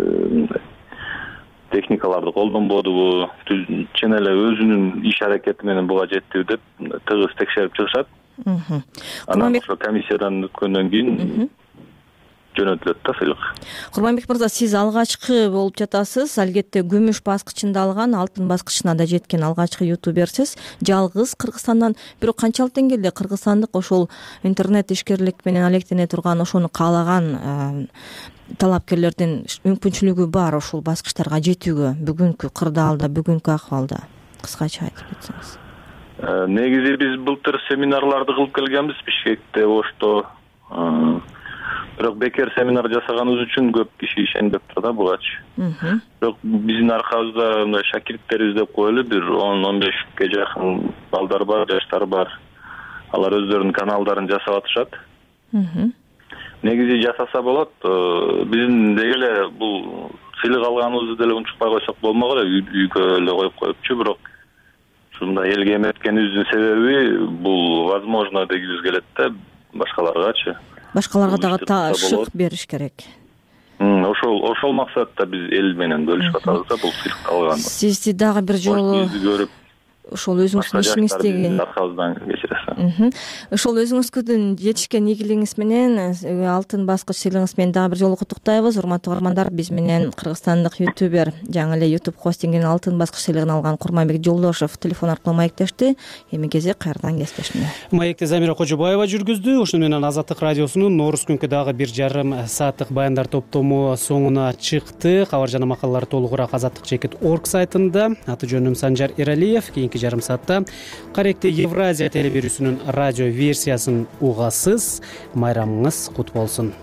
техникаларды колдонбодубу, чын эле өзүнүн иш аракети менен буга жеттиби деп тыгыз текшерип чыгышат. Анан ошо комиссиядан өткөндөн кийин жөнөтүлөт да сыйлык. Курманбек мырза, сиз алгачкы болуп жатасыз. Албетте күмүш баскычында алган, алтын баскычына да жеткен алгачкы ютуберсиз. Жалгыз Кыргызстандан, бирок канчалык деңгээлде кыргызстандык ошол интернет ишкерлик менен алектене турган, ошону каалаган талапкерлердин мүмкүнчүлүгү бар ошол баскычтарга жетүүгө бүгүнкү кырдаалда, бүгүнкү акыбалда? Кыскача айтып кетсеңиз. Негизи биз былтыр семинарларды кылып келгенбиз Бишкекте, Ошто. Бирок бекер семинар жасаганыбыз үчүн көп киши ишенбеп турду да бугачы. Бирок биздин аркабызда мындай шакирттер издеп коелу, бир 10-15ке жакын балдар бар, жаштар бар. Алар өздөрүнүн каналдарын жасап атышат. Негизи жасаса болот. Биздин деги эле бул сыйлык алганыбызды деле унчукпай койсок болмок эле, үйгө эле коюп коюпчу, бирок ушундай элге эметкенибиздин себеби бул возможно дегибиз келет да башкаларгачы. Башкаларга дагы шык бериш керек. Ошол максатта биз эл менен бөлүшүп атабыз да бул сыйлыкты алганды. Сизди дагы бир жолу ошол өзүңүздүн ишиңиздеги аркабыздан кечиресиң. Ошол өзүңүздүн жетишкен ийгилигиңиз менен алтын баскыч сыйлыгыңыз менен дагы бир жолу куттуктайбыз. Урматтуу угармандар, биз менен кыргызстандык ютубер, жаңы эле YouTube хостингинин алтын баскыч сыйлыгын алган Курманбек Жолдошев телефон аркылуу маектешти. Эми кезек кайрадан кесиптешине. Маекти Замира Кожобаева жүргүздү. Ошону менен Азаттык радиосунун Нооруз күнкү дагы 1,5 сааттык баяндар топтому соңуна чыкты. Кабар жана макалалар толугураак azattik.org сайтында. Аты жөнүм Санжар Эралиев. Кийинки жарым саатта Каректи Евразия телебирүүсүнүн радио версиясын угасыз. Майрамыңыз кут болсун.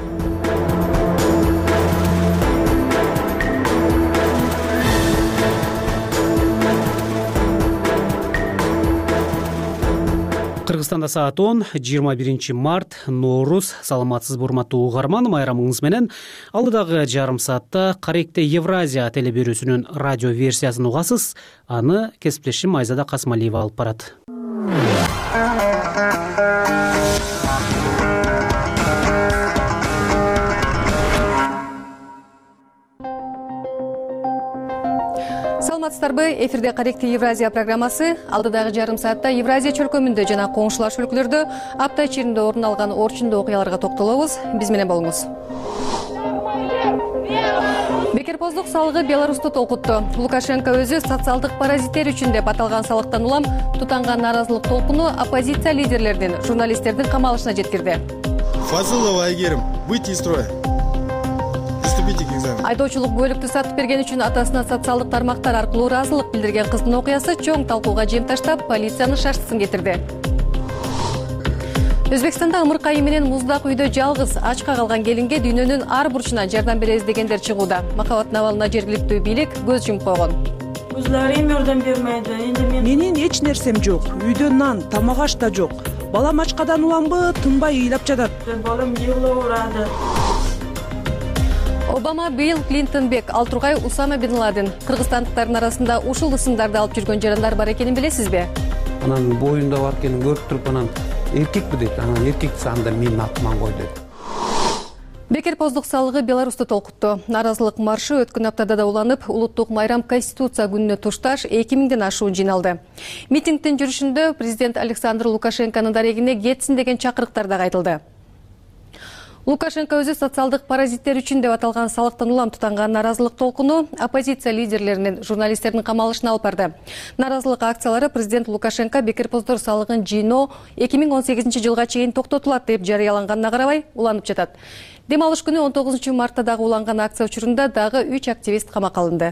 Кыргызстанда саат 10, 21 март, Нооруз. Саламатсызбы, урматтуу угарман, майрамыңыз менен. Алдыдагы жарым саатта Каректи Евразия телебирүүсүнүн радио версиясын угасыз. Аны кесиптешим Айзада Касмалиева алып барат. Саламатсыздарбы, эфирде Каректи Евразия программасы. Алдыдагы жарым саатта Евразия чөлкөмүндө жана коңшулаш өлкөлөрдө апта ичинде орун алган орчундуу окуяларга токтолобуз. Биз менен болуңуз. Бекерпоздук салыгы Беларусту толкутту. Лукашенко өзү социалдык паразиттер үчүн деп аталган салыктан улам тутанган нааразылык толкуну оппозиция лидерлеринин, журналисттердин камалышына жеткирди. Фазылова Айгерим, выйти из строя. Айдоочулук бөлүктү сатып берген үчүн атасына социалдык тармактар аркылуу ыраазылык билдирген кыздын окуясы чоң талкууга жем таштап, полициянын шаштысын кетирди. Өзбекстанда ымыркайы менен муздак үйдө жалгыз ачка калган келинге дүйнөнүн ар бурчунан жардам беребиз дегендер чыгууда. Махабат абалына жергиликтүү бийлик көз жумуп койгон. Өзлөрү жардам бермейди. Менин эч нерсем жок. Үйдө нан, тамак аш да жок. Балам ачкадан уламбы, тынбай ыйлап жатат. Балам жыгылып урады. Обама, Билл Клинтон бек, ал тургай Усама бин Ладен. Кыргызстандыктардын арасында ушул ысымдарды алып жүргөн жарандар бар экенин билесизби? Анан боюнда бар экенин көрүп туруп, анан эркекпи дейт. Анан эркекти анда менин атыман кой дейт. Бекерпоздук салыгы Беларусту толкутту. Нааразылык маршы өткөн аптада да уланып, улуттук майрам Конституция күнүнө тушташ 2000ден ашуун жиналды. Митингдин жүрүшүндө президент Александр Лукашенконун дарегине кетсин деген чакырыктар да айтылды. Лукашенко өзү социалдык паразиттер үчүн деп аталган салыктан улам тутанган нааразылык толкуну оппозиция лидерлеринин, журналисттердин камалышына алып барды. Нааразылык акциялары президент Лукашенко бекерпоздор салыгын жыйноо 2018 жылга чейин токтотулат деп жарыяланганына карабай уланып жатат. Дем алыш күнү 19 мартта дагы уланган акция учурунда дагы 3 активист камакка алынды.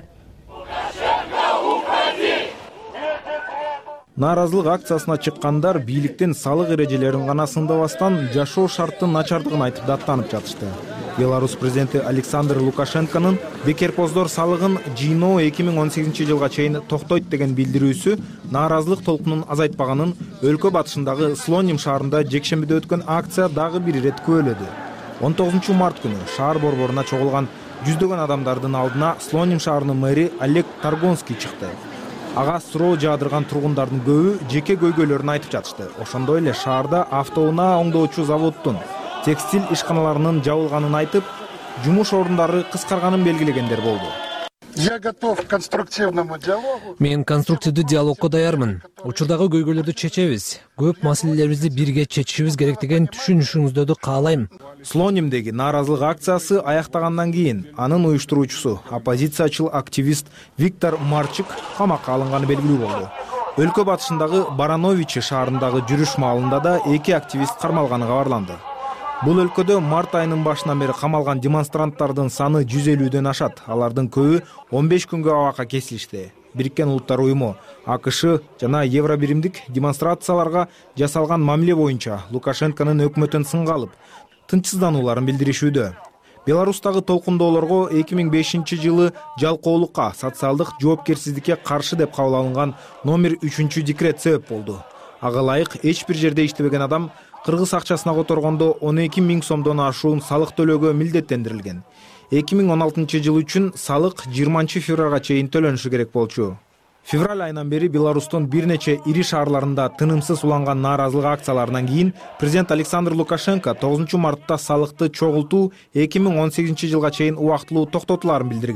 Нааразылык акциясына чыккандар бийликтин салык эрежелерин гана сындабастан жашоо шарттын начардыгын айтып даттанып жатышты. Беларусь президенти Александр Лукашенконун бекерпоздор салыгын жыйноо 2018 жылга чейин токтойт деген билдирүүсү нааразылык толкунун азайтпаганын өлкө батышындагы Слоним шаарында жекшембиде өткөн акция дагы бир ирет күбөлөдү. 19 март күнү шаар борборуна чогулган жүздөгөн адамдардын алдына Слоним шаарынын мэри Олег Таргонский чыкты. Ага суроо жаадырган тургундардын көбү жеке көйгөйлөрүн айтып жатышты. Ошондой эле шаарда автоунаа оңдоочу заводдун текстиль ишканаларынын жабылганын айтып, жумуш орундары кыскарганын белгилегендер болду. Я готов к конструктивному диалогу. Мен конструктивдүү диалогко даярмын. Учурдагы көйгөйлөрдү чечебиз. Көп маселелерибизди бирге чечишибиз керек деген түшүнүшүңүздөрдү каалайм. Слонимдеги нааразылык акциясы аяктагандан кийин анын уюштуруучусу, оппозициячыл активист Виктор Марчик камакка алынганы белгилүү болду. Өлкө батышындагы Барановичи шаарындагы жүрүш маалында да 2 активист кармалганы кабарланды. Бул өлкөдө март айынын башынан бери камалган демонстранттардын саны 150дөн ашат. Алардын көбү 15 күнгө абакка кесилишти. Бириккен Улуттар уюму, АКШ жана Евробиримдик демонстрацияларга жасалган мамиле боюнча Лукашенконун өкмөтүн сынга алып, тынчсызданууларын билдиришүүдө. Беларустагы толкундоолорго 2005 жылы жалкоолукка, социалдык жоопкерсиздикке каршы деп кабыл алынган номер 3 декрет себеп болду. Ага ылайык эч бир жерде иштебеген адам кыргыз акчасына которгондо 12 000 сомдон ашуун салык төлөөгө милдеттендирилген. 2016 жыл үчүн салык 20 февралга чейин төлөнүшү керек болчу. Февраль айынан бери Беларустун бир нече ири шаарларында тынымсыз уланган нааразылык акцияларынан кийин президент Александр Лукашенко 9 мартта салыкты чогултуу 2018 жылга чейин убактылуу токтотуларын билдирген.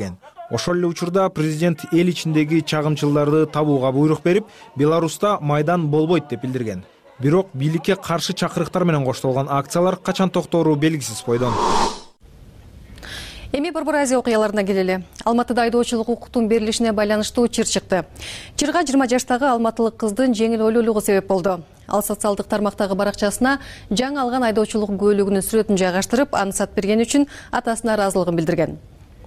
Ошол эле учурда президент эл ичиндеги чагымчылдарды табууга буйрук берип, Беларуста майдан болбойт деп билдирген. Бирок бийликке каршы чакырыктар менен коштолгон акциялар качан токтоору белгисиз бойдон. Эми Борбор Азия окуяларына келели. Алматыда айдоочулук укуктун берилишине байланыштуу чыр чыкты. Чырга 20 жаштагы алматылык кыздын жеңил өлүүлүгү себеп болду. Ал социалдык тармактагы баракчасына жаңы алган айдоочулук көлүгүнүн сүрөтүн жайгаштырып, аны сатып берген үчүн атасына ыраазылыгын билдирген.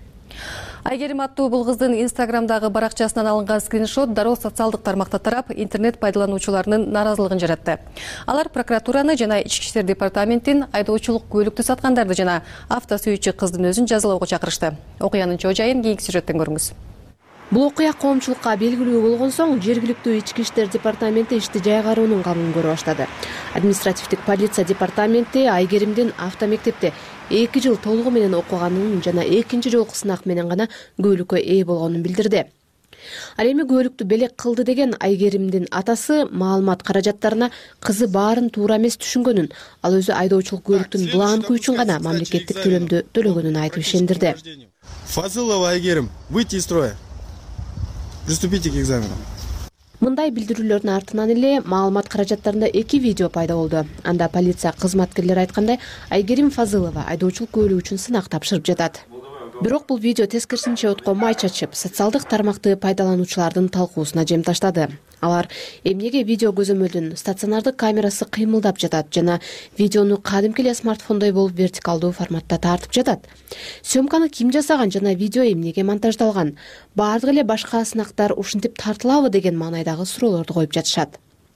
Айгерим аттуу бул кыздын Инстаграмдагы баракчасынан алынган скриншот дароо социалдык тармакта тарап, интернет пайдалануучуларынын наразылыгын жаратты. Алар прокуратураны жана Ички иштер департаментин айдоочулук көлүктү саткандарды жана авто сүйүүчү кыздын өзүн жазалоого чакырышты. Окуянын чоо жайын кийинки сюжеттен көрүңүз. Бул окуя коомчулукка белгилүү болгон соң жергиликтүү Ички иштер департаменти ишти жайгаруунун камын көрө баштады. Административдик полиция департаменти Айгеримдин автомектепте 2 жыл толугу менен окуганын жана экинчи жолку сынак менен гана күбөлүккө ээ болгонун билдирди. Ал эми күбөлүктү белек кылды деген Айгеримдин атасы маалымат каражаттарына кызы баарын туура эмес түшүнгөнүн, ал өзү айдоочулук күбөлүктүн бланкы үчүн гана мамлекеттик төлөмдү төлөгөнүн айтып ишендирди. Фазылова Айгерим, выйти из строя. Приступите к экзамену. Мындай билдирүүлөрдүн артынан эле маалымат каражаттарында 2 видео пайда болду. Анда полиция кызматкерлери айткандай, Айгерим Фазылова айдоочулук көлүгү үчүн сынак тапшырып жатат. Бирок бул видео тескерисинче отко май чачып, социалдык тармакты пайдалануучулардын талкуусуна жем таштады. Алар эмнеге видео көзөмөлдүн стационардык камерасы кыймылдап жатат жана видеону кадимки эле смартфондой болуп вертикалдуу форматта тартып жатат. Съемканы ким жасаган жана видео эмнеге монтаждалган? Бардык эле башка сынактар ушинтип тартылабы деген маанайдагы суроолорду коюп жатышат.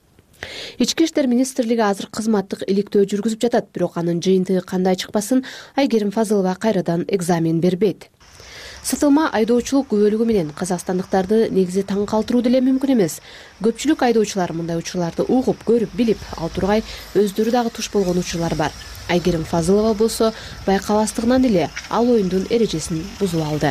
Ички иштер министрлиги азыр кызматтык иликтөө жүргүзүп жатат, бирок анын жыйынтыгы кандай чыкпасын, Айгерим Фазылова кайрадан экзамен бербейт. Сатылма айдоочулук күбөлүгү менен казакстандыктарды негизи таң калтыруу деле мүмкүн эмес. Көпчүлүк айдоочулар мындай учурларды угуп, көрүп, билип, ал тургай өздөрү дагы туш болгон учурлар бар. Айгерим Фазылова болсо байкалбастыгынан эле ал оюндун эрежесин бузуп алды.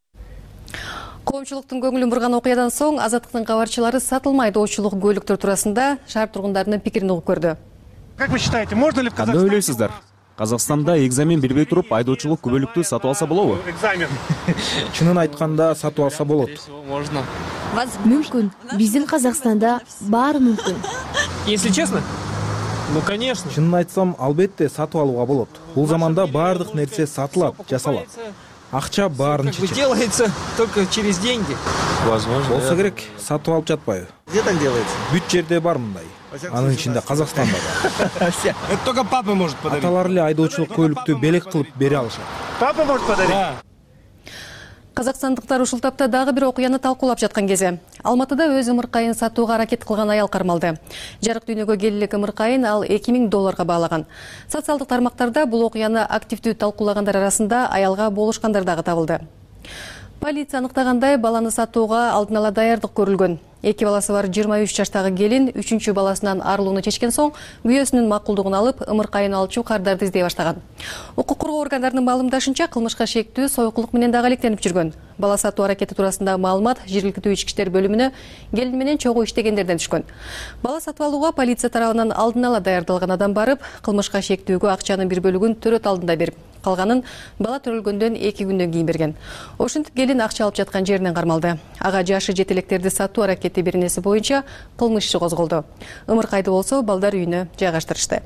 Коомчулуктун көңүлүн бурган окуядан соң Азаттыктын кабарчылары сатылма айдоочулук көлүктөр туурасында шаар тургундарынын пикирин угуп көрдү. Как вы считаете, можно ли в Казахстане? Кандай ойлойсуздар? Казакстанда экзамен бербей туруп айдоочулук күбөлүктү сатып алса болобу? Экзамен. Чынын айтканда сатып алса болот. Можно. Мүмкүн. Биздин Казакстанда баары мүмкүн. Если честно, ну конечно. Чынын айтсам, албетте сатып алууга болот. Бул заманда баардык нерсе сатылат, жасалат. Акча баарын чечет. Делается только через деньги. Возможно. Болсо керек, сатып алып жатпайбы? Где так делается? Бүт жерде бар мындай. Анын ичинде Казакстанда бар. Это только папа может подарить. Аталар эле айдоочулук көлүктү белек кылып бере алышат. Папа может подарить? Казакстандыктар ушул тапта дагы бир окуяны талкуулап жаткан кезде Алматыда өз ымыркайын сатууга аракет кылган аял кармалды. Жарык дүйнөгө келилик ымыркайын ал 2000 долларга баалаган. Социалдык тармактарда бул окуяны активдүү талкуулагандар арасында аялга болушкандар дагы табылды. Полиция аныктагандай, баланы сатууга алдын ала даярдык көрүлгөн. 2 баласы бар 23 жаштагы келин 3-чү баласынан арылууну чечкен соң күйөөсүнүн макулдугун алып, ымыркайын алчу кардарды издей баштаган. Укук коргоо органдарынын маалымдашынча, кылмышка шектүү союкулук менен дагы алектенип жүргөн. Бала сатуу аракети туурасындагы маалымат жергиликтүү ички иштер бөлүмүнө келин менен чогуу иштегендерден түшкөн. Бала сатып алууга полиция тарабынан алдын ала даярдалган адам барып, кылмышка шектүүгө акчанын бир бөлүгүн төрөт алдында берип, калганын бала төрөлгөндөн 2 күндөн кийин берген. Ошентип келин акча алып жаткан жеринен кармалды. Ага жашы жетелектерди сатуу аракети беренеси боюнча кылмыш иши козголду. Ымыркайды болсо балдар үйүнө жайгаштырышты.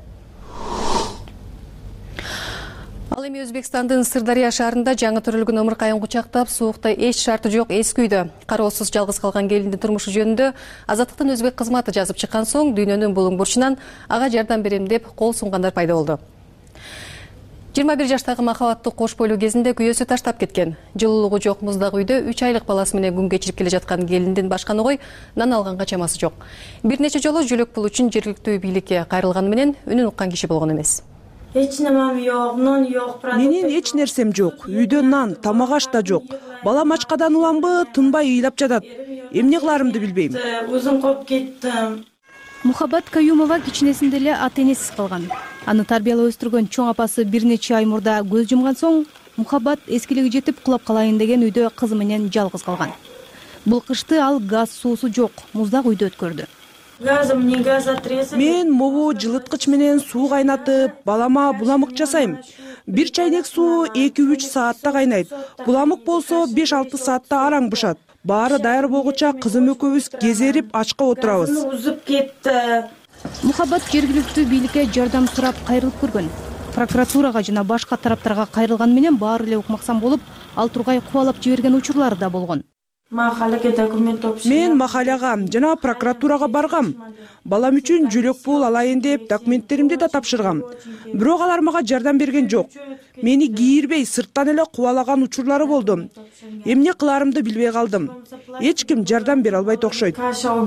Ал эми Өзбекстандын Сырдария шаарында жаңы төрөлгөн ымыркайын кучактап, суукта эч шарты жок эс күйдө. Кароосуз жалгыз калган келиндин турмушу жөнүндө Азаттыктын өзбек кызматы жазып чыккан соң дүйнөнүн булуң бурчунан ага жардам берем деп кол сунгандар пайда болду. 21 жаштагы махабаттык кош бойлуу кезинде күйөөсү таштап кеткен. Жылуулугу жок муздак үйдө 3 айлык баласы менен күн кечирип келе жаткан келиндин башканы кой нан алганга чамасы жок. Бир нече жолу жөлөк пул үчүн жергиликтүү бийликке кайрылганы менен үнүн уккан киши болгон эмес. Эч немем жок, нон жок. Менин эч нерсем жок. Үйдө нан, тамак аш да жок. Балам ачкадан уламбы, тынбай ыйлап жатат. Эмне кыларымды билбейм. Өзүм коп кеттим. Мухаббат Каюмова кичинесинде эле ата энесиз калган. Аны тарбиялап өстүргөн чоң апасы бир нече ай мурда көз жумган соң, Мухаббат эскилиги жетип кулап калайын деген үйдө кызы менен жалгыз калган. Бул кышты ал газ суусу жок, муздак үйдө өткөрдү. Мен могу жылыткыч менен суу кайнатып, балама буламык жасайм. бир чайнек суу 2-3 саатта кайнайт. Буламык болсо 5-6 саатта араң бышат. Баары даяр болгуча кызым экөөбүз кезерип ачка отурабыз. Узуп кетти. Мухаббат жергиликтүү бийликке жардам сурап кайрылып көргөн. Прокуратурага жана башка тараптарга кайрылган менен баары эле укмаксан болуп, ал тургай кубалап жиберген учурлары да болгон. Мен махалага жана прокуратурага баргам. Балам үчүн жөлөк пул алайын деп документтеримди да тапшыргам. Бирок алар мага жардам берген жок. Мени кийирбей сырттан эле кубалаган учурлары болду. Эмне кыларымды билбей калдым. Эч ким жардам бере албайт окшойт.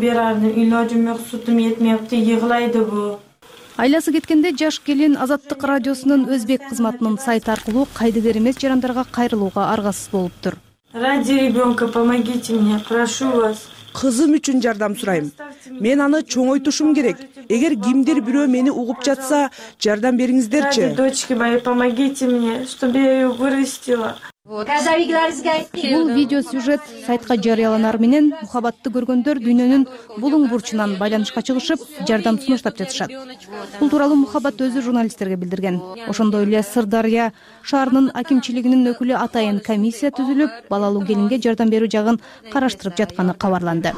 Айласы кеткенде жаш келин Азаттык радиосунун өзбек кызматынын сайты аркылуу кайдыгер эмес жарандарга кайрылууга аргасыз болуптур. Ради ребенка помогите мне, прошу вас. Кызым үчүн жардам сурайм. Мен аны чоңойтушум керек. Эгер кимдир бирөө мени угуп жатса, жардам бериңиздерчи. Ради дочки моей помогите мне, чтобы я ее вырастила. Бул видео сюжет сайтка жарыяланар менен Мухаббатты көргөндөр дүйнөнүн булуң бурчунан байланышка чыгышып, жардам сунуштап жатышат. Бул тууралуу Мухаббат өзү журналисттерге билдирген. Ошондой эле Сырдарья шаарынын акимчилигинин өкүлү атайын комиссия түзүлүп, балалуу келинге жардам берүү жагын караштырып жатканы кабарланды.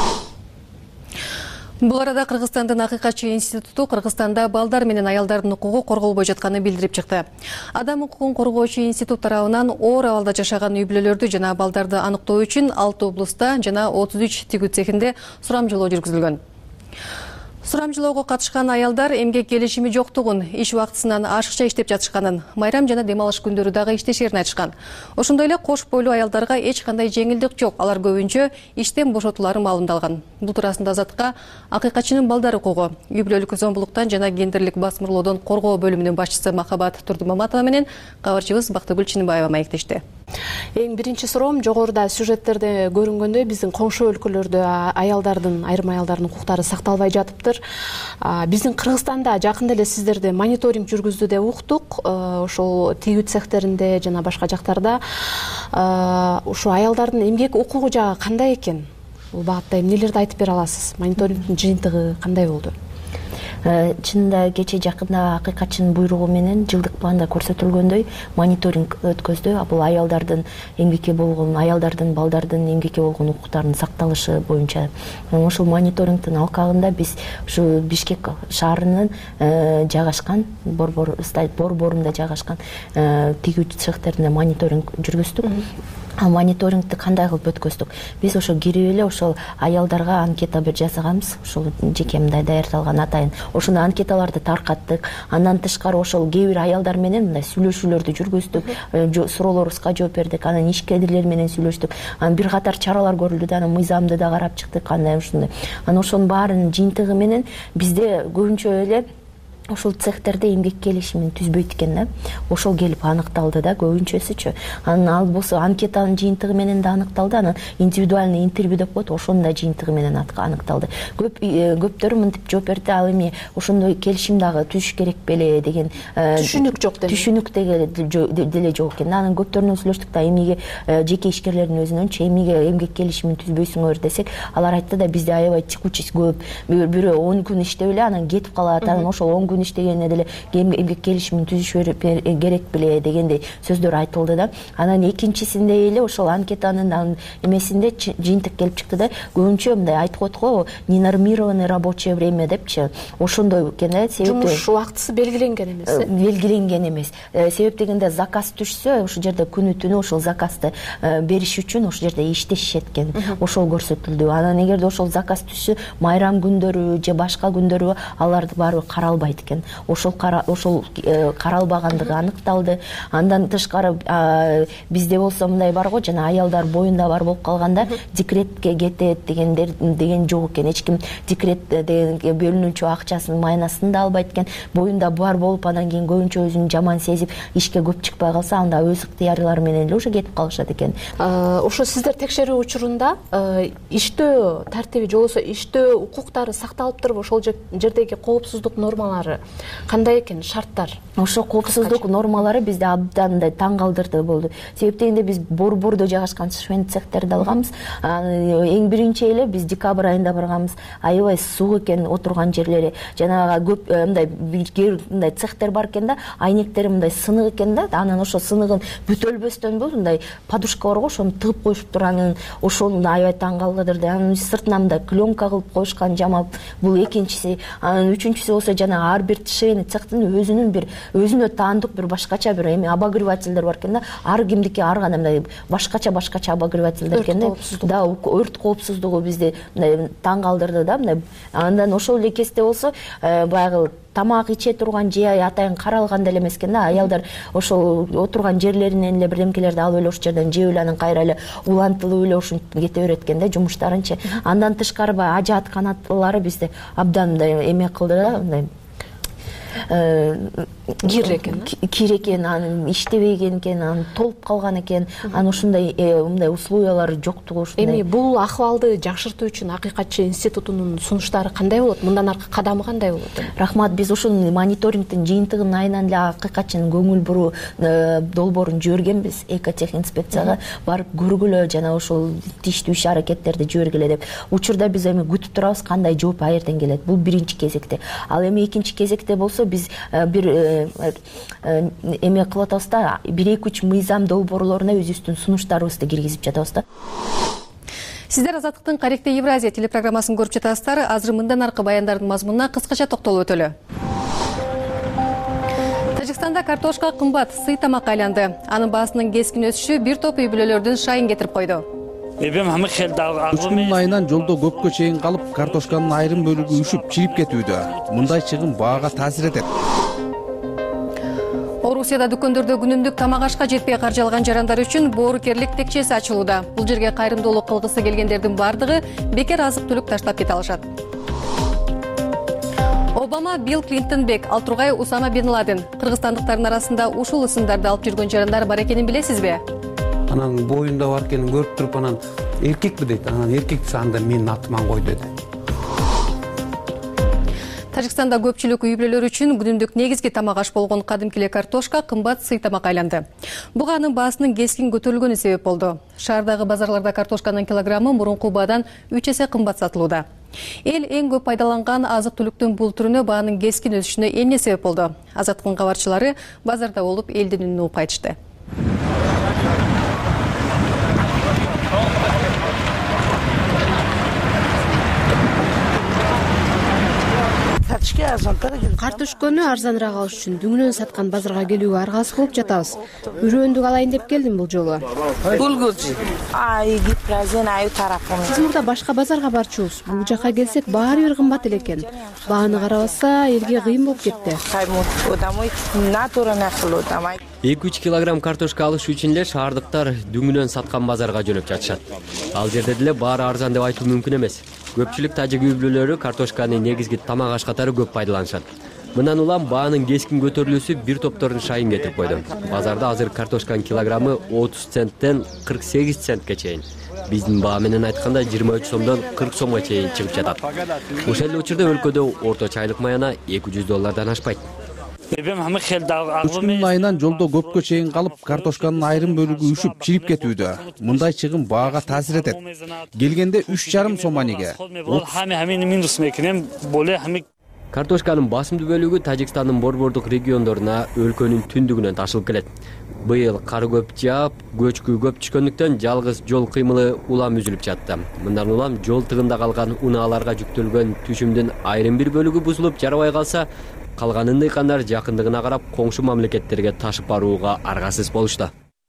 Бул арада Кыргызстандын Акыйкатчы институту Кыргызстанда балдар менен аялдардын укугу корголбой жатканын билдирип чыкты. Адам укугун коргоочу институт тарабынан оор абалда жашаган үй бүлөлөрдү жана балдарды аныктоо үчүн 6 облуста жана 33 тигүү цехинде сурамжылоо жүргүзүлгөн. Сурамжылоого катышкан аялдар эмгек келишими жоктугун, иш убактысынан ашыкча иштеп жатышканын, майрам жана дем алыш күндөрү дагы иштешерин айтышкан. Ошондой эле кош бойлуу аялдарга эч кандай жеңилдик жок, алар көбүнчө иштен бошотулары маалымдалган. Бул туурасында Азатка Акыйкатчынын балдар укугу, үй бүлөлүк зомбулуктан жана гендерлик басмырлоодон коргоо бөлүмүнүн башчысы Махабат Турдумаматова менен кабарчыбыз Бактыгүл Чыныбаева маектешти. Эң биринчи суроом, жогоруда сюжеттерде көрүнгөндөй биздин коңшу өлкөлөрдө айрым аялдардын укуктары сакталбай жатыптыр. Биздин Кыргызстанда жакында эле сиздерде мониторинг жүргүздү деп уктук. Ошол тигүү цехтеринде жана башка жактарда ушу аялдардын эмгек укугу жагы кандай экен? Бул багытта эмнелерди айтып бере аласыз? Мониторингдин жыйынтыгы кандай болду? Чынында кече жакында Акыйкатчынын буйругу менен жылдык планда көрсөтүлгөндөй мониторинг өткөздү. Бул аялдардын эмгекке болгон, аялдардын, балдардын эмгекке болгон укуктарынын сакталышы боюнча. Ошол мониторингдин алкагында биз ушу Бишкек шаарынын жайгашкан борборунда жайгашкан тигүү цехтерине мониторинг жүргүздүк. Мониторингди кандай кылып өткөздүк? Биз ошо кирип эле ошол аялдарга анкета бир жасаганбыз. Ошол жеке мындай даярдалган атайын. Ошондо анкеталарды таркаттык. Андан тышкары ошол кээ бир аялдар менен мындай сүйлөшүүлөрдү жүргүздүк. Суроолорубузга жооп бердик. Анан ишкерлер менен сүйлөштүк. Анан бир катар чаралар көрүлдү да, анан мыйзамды да карап чыктык, кандай ушундай. Анан ошонун баарынын жыйынтыгы менен бизде көбүнчө эле ошол цехтерде эмгек келишимин түзбөйт экен да. Ошол келип аныкталды да, көбүнчөсүчү. Анан ал болсо анкетанын жыйынтыгы менен да аныкталды, анан индивидуальный интервью деп коет, ошонун да жыйынтыгы менен аныкталды. Көптөрү мынтип жооп берди, ал эми ошондой келишим дагы түзүш керек беле деген түшүнүк жок деп. Түшүнүк деле жок экен. Анан көптөрүнөн сүйлөштүк да, эмнеге жеке ишкерлердин өзүнөнчү эмнеге эмгек келишимин түзбөйсүңөр десек, алар айтты да, бизде аябай чыкуучу көп. Бирөө 10 күн иштеп эле анан кетип калат, анан ошол 10 күн иштегенде деле эмгек келишимин түзүш керек беле дегендей сөздөр айтылды да. Анан экинчисинде эле ошол анкетанын эмесинде жыйынтык келип чыкты да. Көбүнчө мындай айтып коет го, ненормированное рабочее время депчи. Ошондой экен да. Жумуш убактысы белгиленген эмес. Белгиленген эмес. Себеп дегенде заказ түшсө, ошол жерде күнү-түнү ошол заказды бериш үчүн ошол жерде иштешет экен. Ошол көрсөтүлдү. Анан эгерде ошол заказ түшсө, майрам күндөрү же башка күндөрү аларды баары каралбайт экен. Ошол каралбагандыгы аныкталды. Андан тышкары бизде болсо мындай бар го, жана аялдар боюнда бар болуп калганда декретке кетет деген жок экен. Эч ким декрет деген бөлүнүүчү акчасын, майнасын да албайт экен. Боюнда бар болуп, анан кийин көбүнчө өзүн жаман сезип, ишке көп чыкпай калса, анда өз ыктыярылары менен эле уже кетип калышат экен. Ошо сиздер текшерүү учурунда иштөө тартиби же болбосо иштөө укуктары сакталыптырбы? Ошол жердеги коопсуздук нормалары нормалары кандай экен, шарттар? Ошо коопсуздук нормалары бизди абдан мындай таң калтырды болду. Себеп дегенде биз борбордо жайгашкан швент цехтерди алганбыз. Эң биринчи эле биз декабрь айында барганбыз. Аябай суук экен отурган жерлери. Жанагы көп мындай цехтер бар экен да, айнектери мындай сынык экен да. Анан ошо сыныгын бүтөлбөстөн мындай подушка барго, ошону тыгып коюшуптур. Анан ошону аябай таң калтырды. Анан сыртынан мындай пленка кылып коюшкан жамап. Бул экинчиси. Анан үчүнчүсү болсо жанагы ар бир швейный цехтин өзүнө таандык бир башкача бир эми обогревательдер бар экен да. Ар кимдики ар кандай мындай башкача обогревательдер экен да. Да, өрт коопсуздугу бизди мындай таң калтырды да. Андан ошол эле кезде болсо баягы тамак иче турган же атайын каралган деле эмес экен да. Аялдар ошол отурган жерлеринен эле бирдемкелерди алып эле ошол жерден жеп эле анан кайра эле улантылып эле ушинтип кете берет экен да жумуштарынчы. Андан тышкары баягы ажаат канаттылары бизди абдан мындай эме кылды да, мындай кир экен, анан иштебеген экен, анан толуп калган экен. Анан ушундай мындай условиялар жоктугу ушундай. Эми бул акыбалды жакшыртуу үчүн Акыйкатчы институтунун сунуштары кандай болот? Мындан аркы кадамы кандай болот? Рахмат, биз ушунун мониторингдин жыйынтыгын айынан эле Акыйкатчынын көңүл буруу долбоорун жибергенбиз экотех инспекцияга. Барып көргүлө, жана ошол тиштүү иш аракеттерди жибергиле деп. Учурда биз эми күтүп турабыз кандай жооп аерден келет. Бул биринчи кезекте. Ал эми экинчи кезекте болсо биз бир эме кылып атабыз да, 1-2-3 мыйзам долбоорлоруна өзүбүздүн сунуштарыбызды киргизип жатабыз да. Сиздер Азаттыктын Каректе Евразия телепрограммасын көрүп жатасыздар. Азыр мындан аркы баяндардын мазмунуна кыскача токтолуп өтөлү. Тажикстанда картошка кымбат, сый тамакка айланды. Анын баасынын кескин өсүшү бир топ үй бүлөлөрдүн шайын кетирип койду. Учкун айынан жолдо көпкө чейин калып, картошканын айрым бөлүгү үшүп, чирип кетүүдө. Мындай чыгым баага таасир этет. Орусияда дүкөндөрдө күнүмдүк тамак ашка жетпей каржалган жарандар үчүн боорукерлик текчеси ачылууда. Бул жерге кайрымдуулук кылгысы келгендердин бардыгы бекер азык-түлүк таштап кете алышат. Обама, Билл Клинтон бек, ал тургай Усама Бин Ладен. Кыргызстандыктардын арасында ушул ысымдарды алып жүргөн жарандар бар экенин билесизби? Анан боюнда бар экенин көрүп туруп, анан эркекпи дейт. Анан эркекти анда менин атыман кой деди. Тажикстанда көпчүлүк үй бүлөлөр үчүн күнүмдүк негизги тамак аш болгон кадимки эле картошка кымбат сый тамак айланды. Буга анын баасынын кескин көтөрүлгөнү себеп болду. Шаардагы базарларда картошканын килограммы мурунку баадан 3 эсе кымбат сатылууда. Эл эң көп пайдаланган азык-түлүктүн бул түрүнө баанын кескин өсүшүнө эмне себеп болду? Азаттыктын кабарчылары базарда болуп элдин үнүн угуп кайтышты. Картошкону арзаныраак алыш үчүн дүңүнөн саткан базарга келүүгө аргасыз болуп жатабыз. Үрөөндүк алайын деп келдим бул жолу. Биз мурда башка базарга барчубуз. Бул жака келсек баары бир кымбат эле экен. Бааны карабаса элге кыйын болуп кетти. 2-3 килограмм картошка алыш үчүн эле шаардыктар дүңүнөн саткан базарга жөнөп жатышат. Ал жерде деле баары арзан деп айтуу мүмкүн эмес. Көпчүлүк тажик үй бүлөлөрү картошканы негизги тамак аш катары көп пайдаланышат. Мындан улам баанын кескин көтөрүлүүсү бир топтордун шайын кетирип койду. Базарда азыр картошканын килограммы 30 центтен 48 центке чейин. Биздин баа менен айтканда 23 сомдон 40 сомго чейин чыгып жатат. Ошол эле учурда өлкөдө орточо айлык маяна $200 ашпайт. Учкун айынан жолдо көпкө чейин калып, картошканын айрым бөлүгү үшүп, чирип кетүүдө. Мындай чыгым баага таасир этет. Келгенде 3,5 сом анеге. Картошканын басымдуу бөлүгү Тажикстандын борбордук региондоруна өлкөнүн түндүгүнөн ташылып келет. Быйыл кар көп жаап, көчкү көп түшкөндүктөн жалгыз жол кыймылы улам үзүлүп жатты. Мындан улам жол тыгында калган унааларга жүктөлгөн түшүмдүн айрым бир бөлүгү бузулуп жарабай калса, калганын дыйкандар жакындыгына карап коңшу мамлекеттерге ташып барууга аргасыз болушту.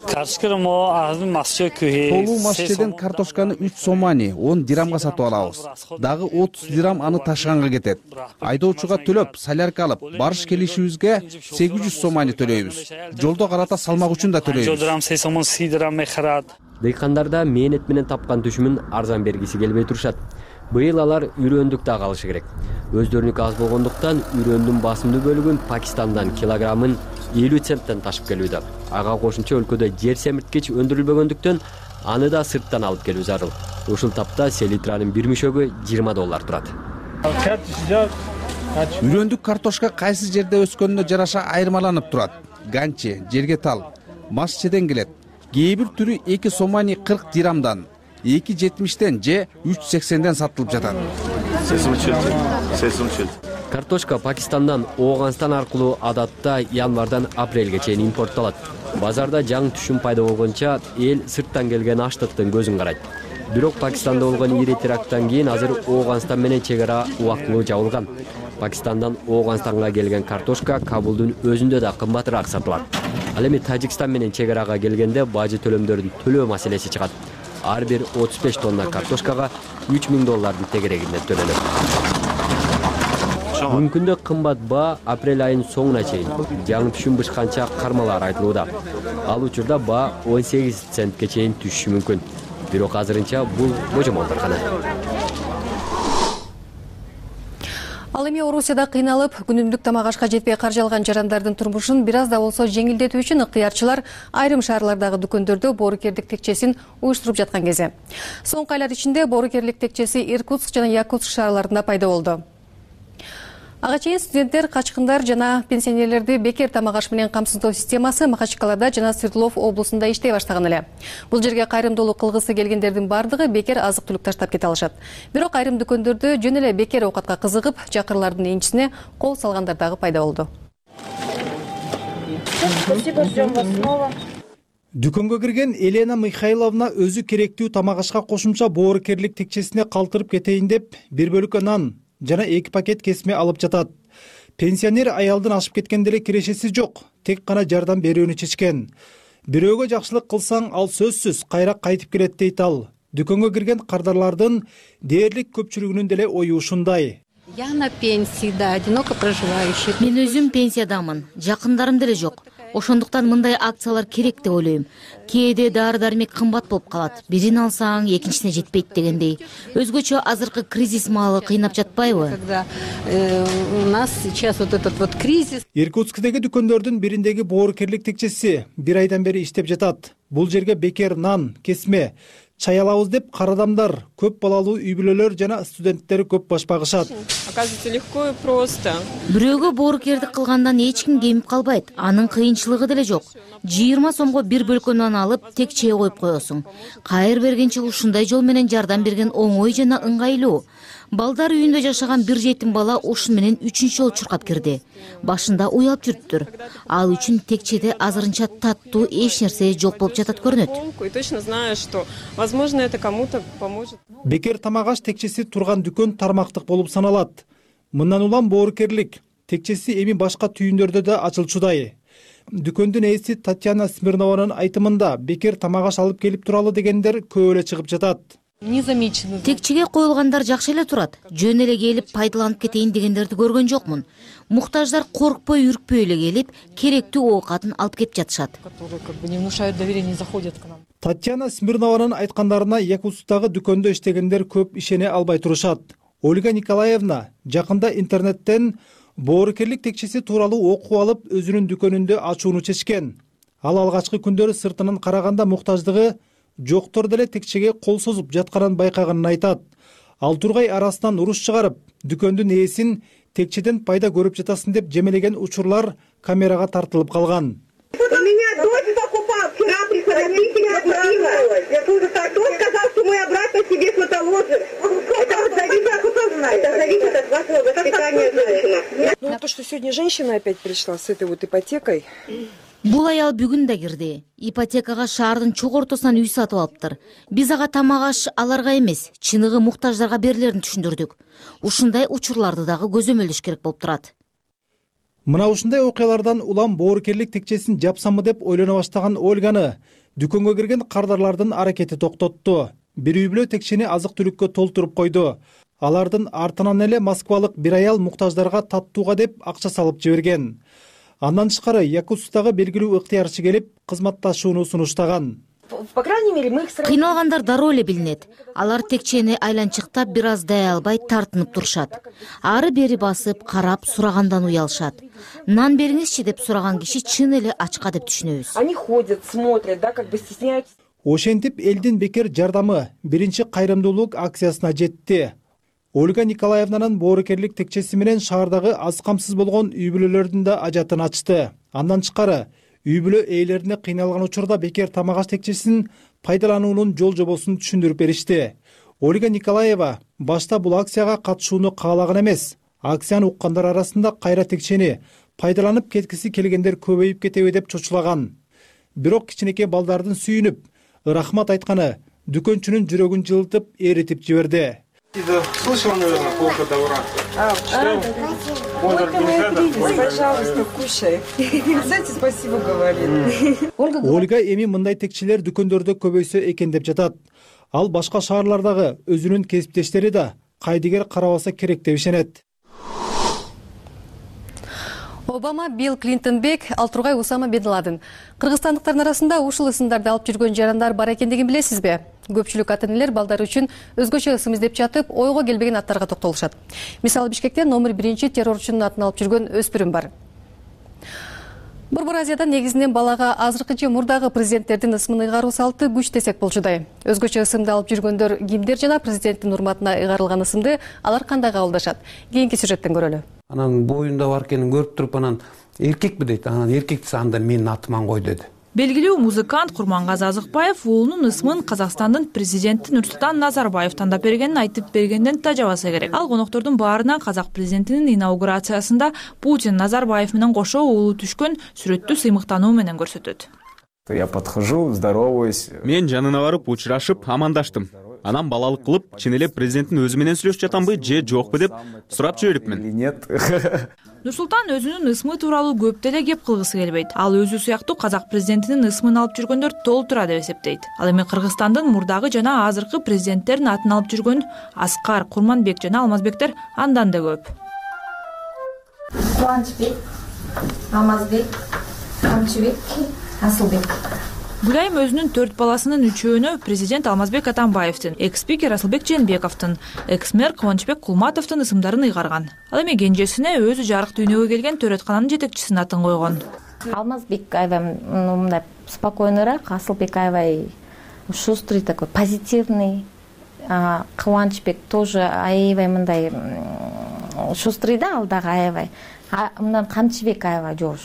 Толуу масчеден картошканы 3 сомани 10 дирамга сатып алабыз. Дагы 30 дирам аны ташыганга кетет. Айдоочуга төлөп, солярка алып, барыш келишибизге 800 сомани төлөйбүз. Жолдо карата салмак үчүн да төлөйбүз. Дыйкандар да мээнет менен тапкан түшүмүн арзан бергиси келбей турушат. Быйыл алар үрөөндүк да алышы керек. Өздөрүнүкү аз болгондуктан үрөөндүн басымдуу бөлүгүн Пакистандан килограммын 50 центтен ташып келүүдө. Ага кошумча өлкөдө жер семирткич өндүрүлбөгөндүктөн аны да сырттан алып келүү зарыл. Ушул тапта селитранын бир мүшөгү $20 турат. Үрөндүк картошка кайсы жерде өскөнүнө жараша айырмаланып турат. Ганче, жерге тал, масчеден келет. Кээ бир түрү 2 сомани 40 дирамдан, 2,70ден же 3,80ден сатылып жатат. Картошка Пакистандан Ооганстан аркылуу адатта январдан апрелге чейин импорттолот. Базарда жаңы түшүм пайда болгонча эл сырттан келген аштыктын көзүн карайт. Бирок Пакистанда болгон ири теракттан кийин азыр Ооганстан менен чек ара убактылуу жабылган. Пакистандан Ооганстанга келген картошка Кабулдун өзүндө да кымбатыраак сатылат. Ал эми Тажикстан менен чек арага келгенде бажы төлөмдөрүн төлөө маселеси чыгат. Ар бир 35 тонна картошкага $3,000 тегерегинде төлөнөт. Бүгүнкү күндө кымбат баа апрель айынын соңуна чейин жаңы түшүм бышканча кармалар айтылууда. Ал учурда баа 18 центке чейин түшүшү мүмкүн. Бирок азырынча бул божомолдор гана. Ал эми Орусияда кыйналып, күнүмдүк тамак ашка жетпей каржы алган жарандардын турмушун бир аз да болсо жеңилдетүү үчүн ыктыярчылар айрым шаарлардагы дүкөндөрдө боорукердик текчесин уюштуруп жаткан кези. Соңку айлар ичинде боорукерлик текчеси Иркутск жана Якутск шаарларында пайда болду. Ага чейин студенттер, качкындар жана пенсионерлерди бекер тамак аш менен камсыздоо системасы Махачкалада жана Свердлов облусунда иштей баштаган эле. Бул жерге кайрымдуулук кылгысы келгендердин бардыгы бекер азык-түлүк таштап кете алышат. Бирок айрым дүкөндөрдө жөн эле бекер оокатка кызыгып, жакырлардын энчисине кол салгандар дагы пайда болду. Дүкөнгө кирген Елена Михайловна өзү керектүү тамак ашка кошумча боорукерлик текчесине калтырып кетейин деп 1 бөлүк нан жана 2 пакет кесме алып жатат. Пенсионер аялдын ашып кеткенде эле кирешеси жок, тек гана жардам берүүнү чечкен. Бирөөгө жакшылык кылсаң, ал сөзсүз кайра кайтып келет дейт ал. Дүкөнгө кирген кардарлардын дээрлик көпчүлүгүнүн деле ою ушундай. Я на пенсии, да, одиноко проживающий. Мен өзүм пенсиядамын, жакындарым деле жок. Ошондуктан мындай акциялар керек деп ойлойм. Кээде дары-дармек кымбат болуп калат. Бирин алсаң, экинчисине жетпейт дегендей. Өзгөчө азыркы кризис маалы кыйнап жатпайбы? Когда у нас сейчас вот этот вот кризис. Иркутскдеги дүкөндөрдүн бириндеги боорукерлик текчеси 1 айдан бери иштеп жатат. Бул жерге бекер нан, кесме, чай алабыз деп кара адамдар, көп балалуу үй бүлөлөр жана студенттер көп баш багышат. Оказывается, легко и просто. Бирөөгө боорукердик кылгандан эч ким кемип калбайт. Анын кыйынчылыгы деле жок. 20 сомго 1 бөлкө нан алып, текчее коюп коесуң. Кайыр бергенче ушундай жол менен жардам берген оңой жана ыңгайлуу. Балдар үйүндө жашаган бир жетим бала ушун менен 3-чү жолу чуркап кирди. Башында уялып жүрүптүр. Ал үчүн текчеде азырынча таттуу эч нерсе жок болуп жатат көрүнөт. И точно знаю, что возможно это кому-то поможет. Бекер тамак аш текчеси турган дүкөн тармактык болуп саналат. Мындан улам боорукерлик текчеси эми башка түйүндөрдө да ачылчудай. Дүкөндүн ээси Татьяна Смирнованын айтымында бекер тамак аш алып келип туралы дегендер көп эле чыгып жатат. Текчеге коюлгандар жакшы эле турат. Жөн эле келип пайдаланып кетейин дегендерди көргөн жокмун. Муктаждар коркпой, үркпөй эле келип, керектүү оокатын алып кетип жатышат. Татьяна Смирнованын айткандарына Якутсктагы дүкөндө иштегендер көп ишене албай турушат. Ольга Николаевна жакында интернеттен боорукерлик текчеси тууралуу окуп алып, өзүнүн дүкөнүндө ачууну чечкен. Ал алгачкы күндөрү сыртынан караганда муктаждыгы жоктор деле текчеге кол созуп жатканын байкаганын айтат. Ал тургай арасынан уруш чыгарып, дүкөндүн ээсин текчеден пайда көрүп жатасың деп жемелеген учурлар камерага тартылып калган. У меня дочь покупал, вчера приходила, купила. Я тоже так, он сказал, что мы обратно себе что-то ложим. Это зависит от вашего воспитания женщина. Ну а то, что сегодня женщина опять пришла с этой вот ипотекой. Бул аял бүгүн да кирди. Ипотекага шаардын чок ортосунан үй сатып алыптыр. Биз ага тамак аш аларга эмес, чыныгы муктаждарга берилерин түшүндүрдүк. Ушундай учурларды дагы көзөмөлдөш керек болуп турат. Мына ушундай окуялардан улам боорукерлик текчесин жапсамбы деп ойлоно баштаган Ольганы дүкөнгө кирген кардарлардын аракети токтотту. Бир үй бүлө текчени азык-түлүккө толтуруп койду. Алардын артынан эле москвалык бир аял муктаждарга таттууга деп акча салып жиберген. Андан тышкары Якутсктагы белгилүү ыктыярчы келип, кызматташууну сунуштаган. По крайней мере, мы их сразу... Кыйналгандар дароо эле билинет. Алар текчени айланчыктап бир аз дай албай тартынып турушат. Ары бери басып, карап, сурагандан уялышат. Нан бериңизчи деп сураган киши чын эле ачка деп түшүнөбүз. Они ходят, смотрят, да, как бы стесняются. Ошентип элдин бекер жардамы биринчи кайрымдуулук акциясына жетти. Ольга Николаевнанын боорукерлик текчеси менен шаардагы аз камсыз болгон үй бүлөлөрдүн да ажатын ачты. Андан тышкары үй бүлө ээлерине кыйналган учурда бекер тамак аш текчесин пайдалануунун жол жобосун түшүндүрүп беришти. Ольга Николаева башта бул акцияга катышууну каалаган эмес. Акцияны уккандар арасында кайра текчени пайдаланып кеткиси келгендер көбөйүп кетеби деп чочулаган. Бирок кичинекей балдардын сүйүнүп, рахмат айтканы дүкөнчүнүн жүрөгүн жылытып, эритип жиберди. Слышала, наверное, полка добра. Пожалуйста, кушай. Знаете, спасибо говорит. Ольга эми мындай текчелер дүкөндөрдө көбөйсө экен деп жатат. Ал башка шаарлардагы өзүнүн кесиптештери да кайдыгер карабаса керек деп ишенет. Обама, Билл Клинтон бек, ал тургай Усама бен Ладен. Кыргызстандыктардын арасында ушул ысымдарды алып жүргөн жарандар бар экендигин билесизби? Көпчүлүк ата-энелер балдары үчүн өзгөчө ысым издеп жатып, ойго келбеген аттарга токтолушат. Мисалы, Бишкекте номер 1 террорчунун атын алып жүргөн өспүрүм бар. Борбор Азияда негизинен балага азыркы же мурдагы президенттердин ысымын ыйгаруу салты күч десек болчудай. Өзгөчө ысымды алып жүргөндөр кимдер жана президенттин урматына ыйгарылган ысымды алар кандай кабылдашат? Кийинки сюжеттен көрөлү. Анан боюнда бар экенин көрүп туруп, анан эркекпи дейт. Анан эркекти анда менин атыман кой деди. Белгилүү музыкант Курмангазы Азыкбаев уулунун ысмын Казакстандын президенти Нурсултан Назарбаев тандап бергенин айтып бергенден тажабаса керек. Ал коноктордун баарына казак президентинин инаугурациясында Путин Назарбаев менен кошо уулу түшкөн сүрөттү сыймыктануу менен көрсөтөт. Я подхожу, здороваюсь. Мен жанына барып учурашып, амандаштым. Анан балалык кылып, чын эле президенттин өзү менен сүйлөшүп жатамбы же жокпу деп сурап жиберипмин. Нет. Нурсултан өзүнүн ысмы тууралуу көп деле кеп кылгысы келбейт. Ал өзү сыяктуу казак президентинин ысмын алып жүргөндөр толтура деп эсептейт. Ал эми Кыргызстандын мурдагы жана азыркы президенттердин атын алып жүргөн Аскар, Курманбек жана Алмазбектер андан да көп. Кубанычбек, Алмазбек, Камчыбек, Асылбек. Гүлайым өзүнүн 4 баласынын 3-өөнө президент Алмазбек Атамбаевдин, экс-спикер Асылбек Жээнбековдун, экс-мэр Кубанычбек Кулматовдун ысымдарын ыйгарган. Ал эми кенжесине өзү жарык дүйнөгө келген төрөткананын жетекчисинин атын койгон. Алмазбек аябай мындай спокойныйраак, Асылбек аябай шустрый такой, позитивный. Кубанычбек тоже аябай мындай шустрый да, ал дагы аябай. Мындан Камчыбек аябай жош.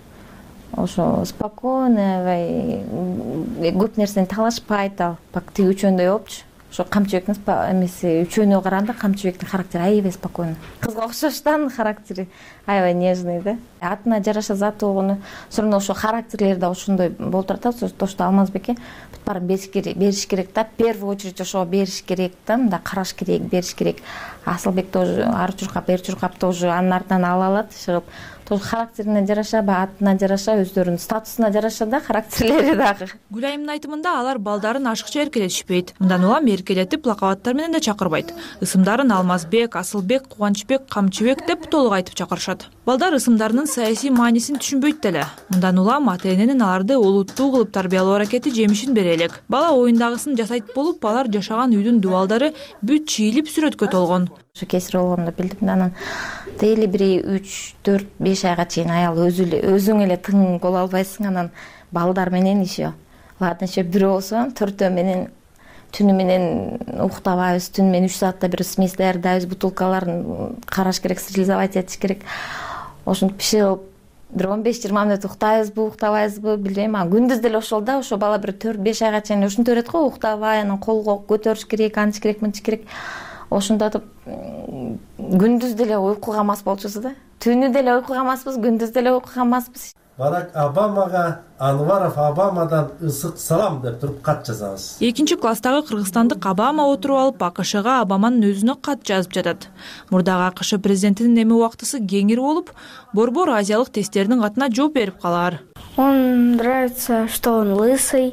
Ошо спокойный, көп нерсени талашпайт ал. Бак тиги үчөөндөй болупчу. Ошо Камчыбектин эмеси үчөөнүгө караганда Камчыбектин характери аябай спокойный. Кызга окшоштан характери аябай нежный да. Атына жараша зат болгону, все равно ошо характерлери да ошондой болуп турат. То, что Алмазбекке бүт баарын бериш керек да. В первую очередь ошого бериш керек да, мындай караш керек, бериш керек. Асылбек тоже ары чуркап, бери чуркап тоже анын артынан ала алат, чыгып. Характерине жараша, атына жараша, өздөрүнүн статусуна жараша да характерлери дагы. Гүлайымдын айтымында алар балдарын ашыкча эркелетишпейт. Мындан улам эркелетип лакабаттар менен да чакырбайт. Ысымдарын Алмазбек, Асылбек, Кубанычбек, Камчыбек деп толук айтып чакырышат. Балдар ысымдарынын саясий маанисин түшүнбөйт деле. Мындан улам ата-эненин аларды олуттуу кылып тарбиялоо аракети жемишин бере элек. Бала оюндагысын жасайт болуп, алар жашаган үйдүн дубалдары бүт чийилип сүрөткө толгон. Кесир болгондо билдим, анан дейли бири 3-4-5 айга чейин аял өзүң эле тың боло албайсың, анан балдар менен еще. Ладно, еще бирөө болсо, 4 менен түнү менен уктабайбыз, түнү менен 3 саатта бир смесь даярдайбыз, бутылкаларын караш керек, стерилизовать этиш керек. Ошентип бишип бир 15-20 мүнөт уктайбызбы, уктабайбызбы, билбейм. Күндүз деле ошол да, ошо бала бир 4-5 айга чейин ушинтип берет го, уктабай, анан колго көтөрүш керек, антиш керек, мынтиш керек. Ошондотуп күндүз деле уйкуга мас болчубуз да. Түнү деле уйкуга маспыз, күндүз деле уйкуга маспыз. Барак Обамага Анваров Обамадан ысык салам деп туруп кат жазабыз. 2-класстагы кыргызстандык Обама отуруп алып АКШга Обаманын өзүнө кат жазып жатат. Мурдагы АКШ президентинин эми убактысы кеңир болуп, борбор азиялык тесттердин катына жооп берип калаар. Он нравится, что он лысый.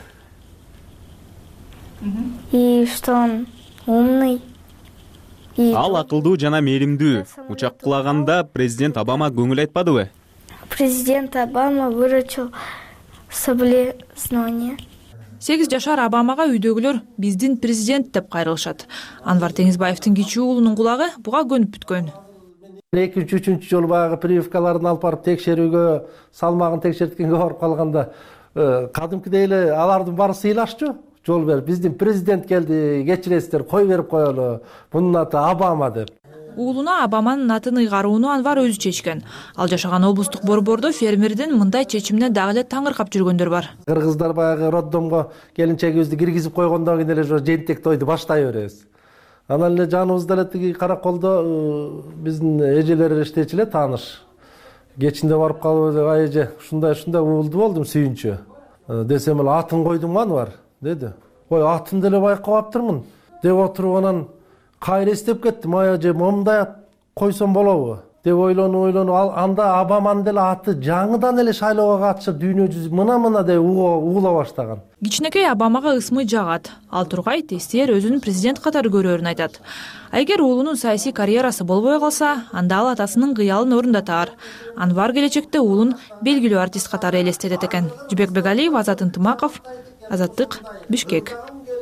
И что он умный. Ал акылдуу жана мээримдүү. Учак кулаганда президент Обама көңүл айтпадыбы? Президент Обама выручил соболезнования. 8 жашар Обамага үйдөгүлөр биздин президент деп кайрылышат. Анвар Теңизбаевдин кичүү уулунун кулагы буга көнүп бүткөн. 2-3 жолу баягы прививкаларын алып барып текшерүүгө, салмагын текшерткенге барып калганда кадимкидей эле алардын баары сыйлашчу. жол берип, биздин президент келди, кечиресиздер, кой берип коелу, бунун аты Обама деп. Уулуна Обаманын атын ыйгарууну Анвар өзү чечкен. Ал жашаган облустук борбордо фермердин мындай чечимине дагы эле таңыркап жүргөндөр бар. Кыргыздар баягы роддомго келинчегибизди киргизип койгондон кийин эле жентек тойду баштай беребиз. Анан эле жаныбызда эле тиги Караколдо биздин эжелер иштечү эле тааныш. Кечинде барып калып ай эже ушундай уулду болдум сүйүнчү. Десем эле атын койдуң Анвар деди. Ой, атын деле байкабаптырмын деп отуруп анан кайра эстеп кеттим. Ай эже момундай койсом болобу деп ойлонуп анда Обаманын деле аты жаңыдан эле шайлоого катышып дүйнө жүзү мына деп угула баштаган. Кичинекей Обамага ысмый жагат. Ал тургай тестер өзүн президент катары көрөрүн айтат. Эгер уулунун саясий карьерасы болбой калса, анда ал атасынын кыялын орундатар. Анвар келечекте уулун белгилүү артист катары элестетет экен. Жибек Бегалиев, Азат Ынтымаков, Азаттык, Бишкек.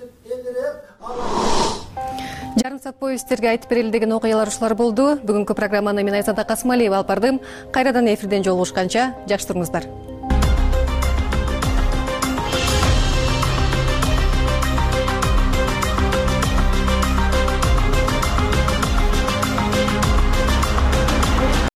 Жарым саат бою сиздерге айтып берели деген окуялар ушулар болду. Бүгүнкү программаны мен Айзада Касымалиева алып бардым. Кайрадан эфирден жолугушканча жакшы туруңуздар.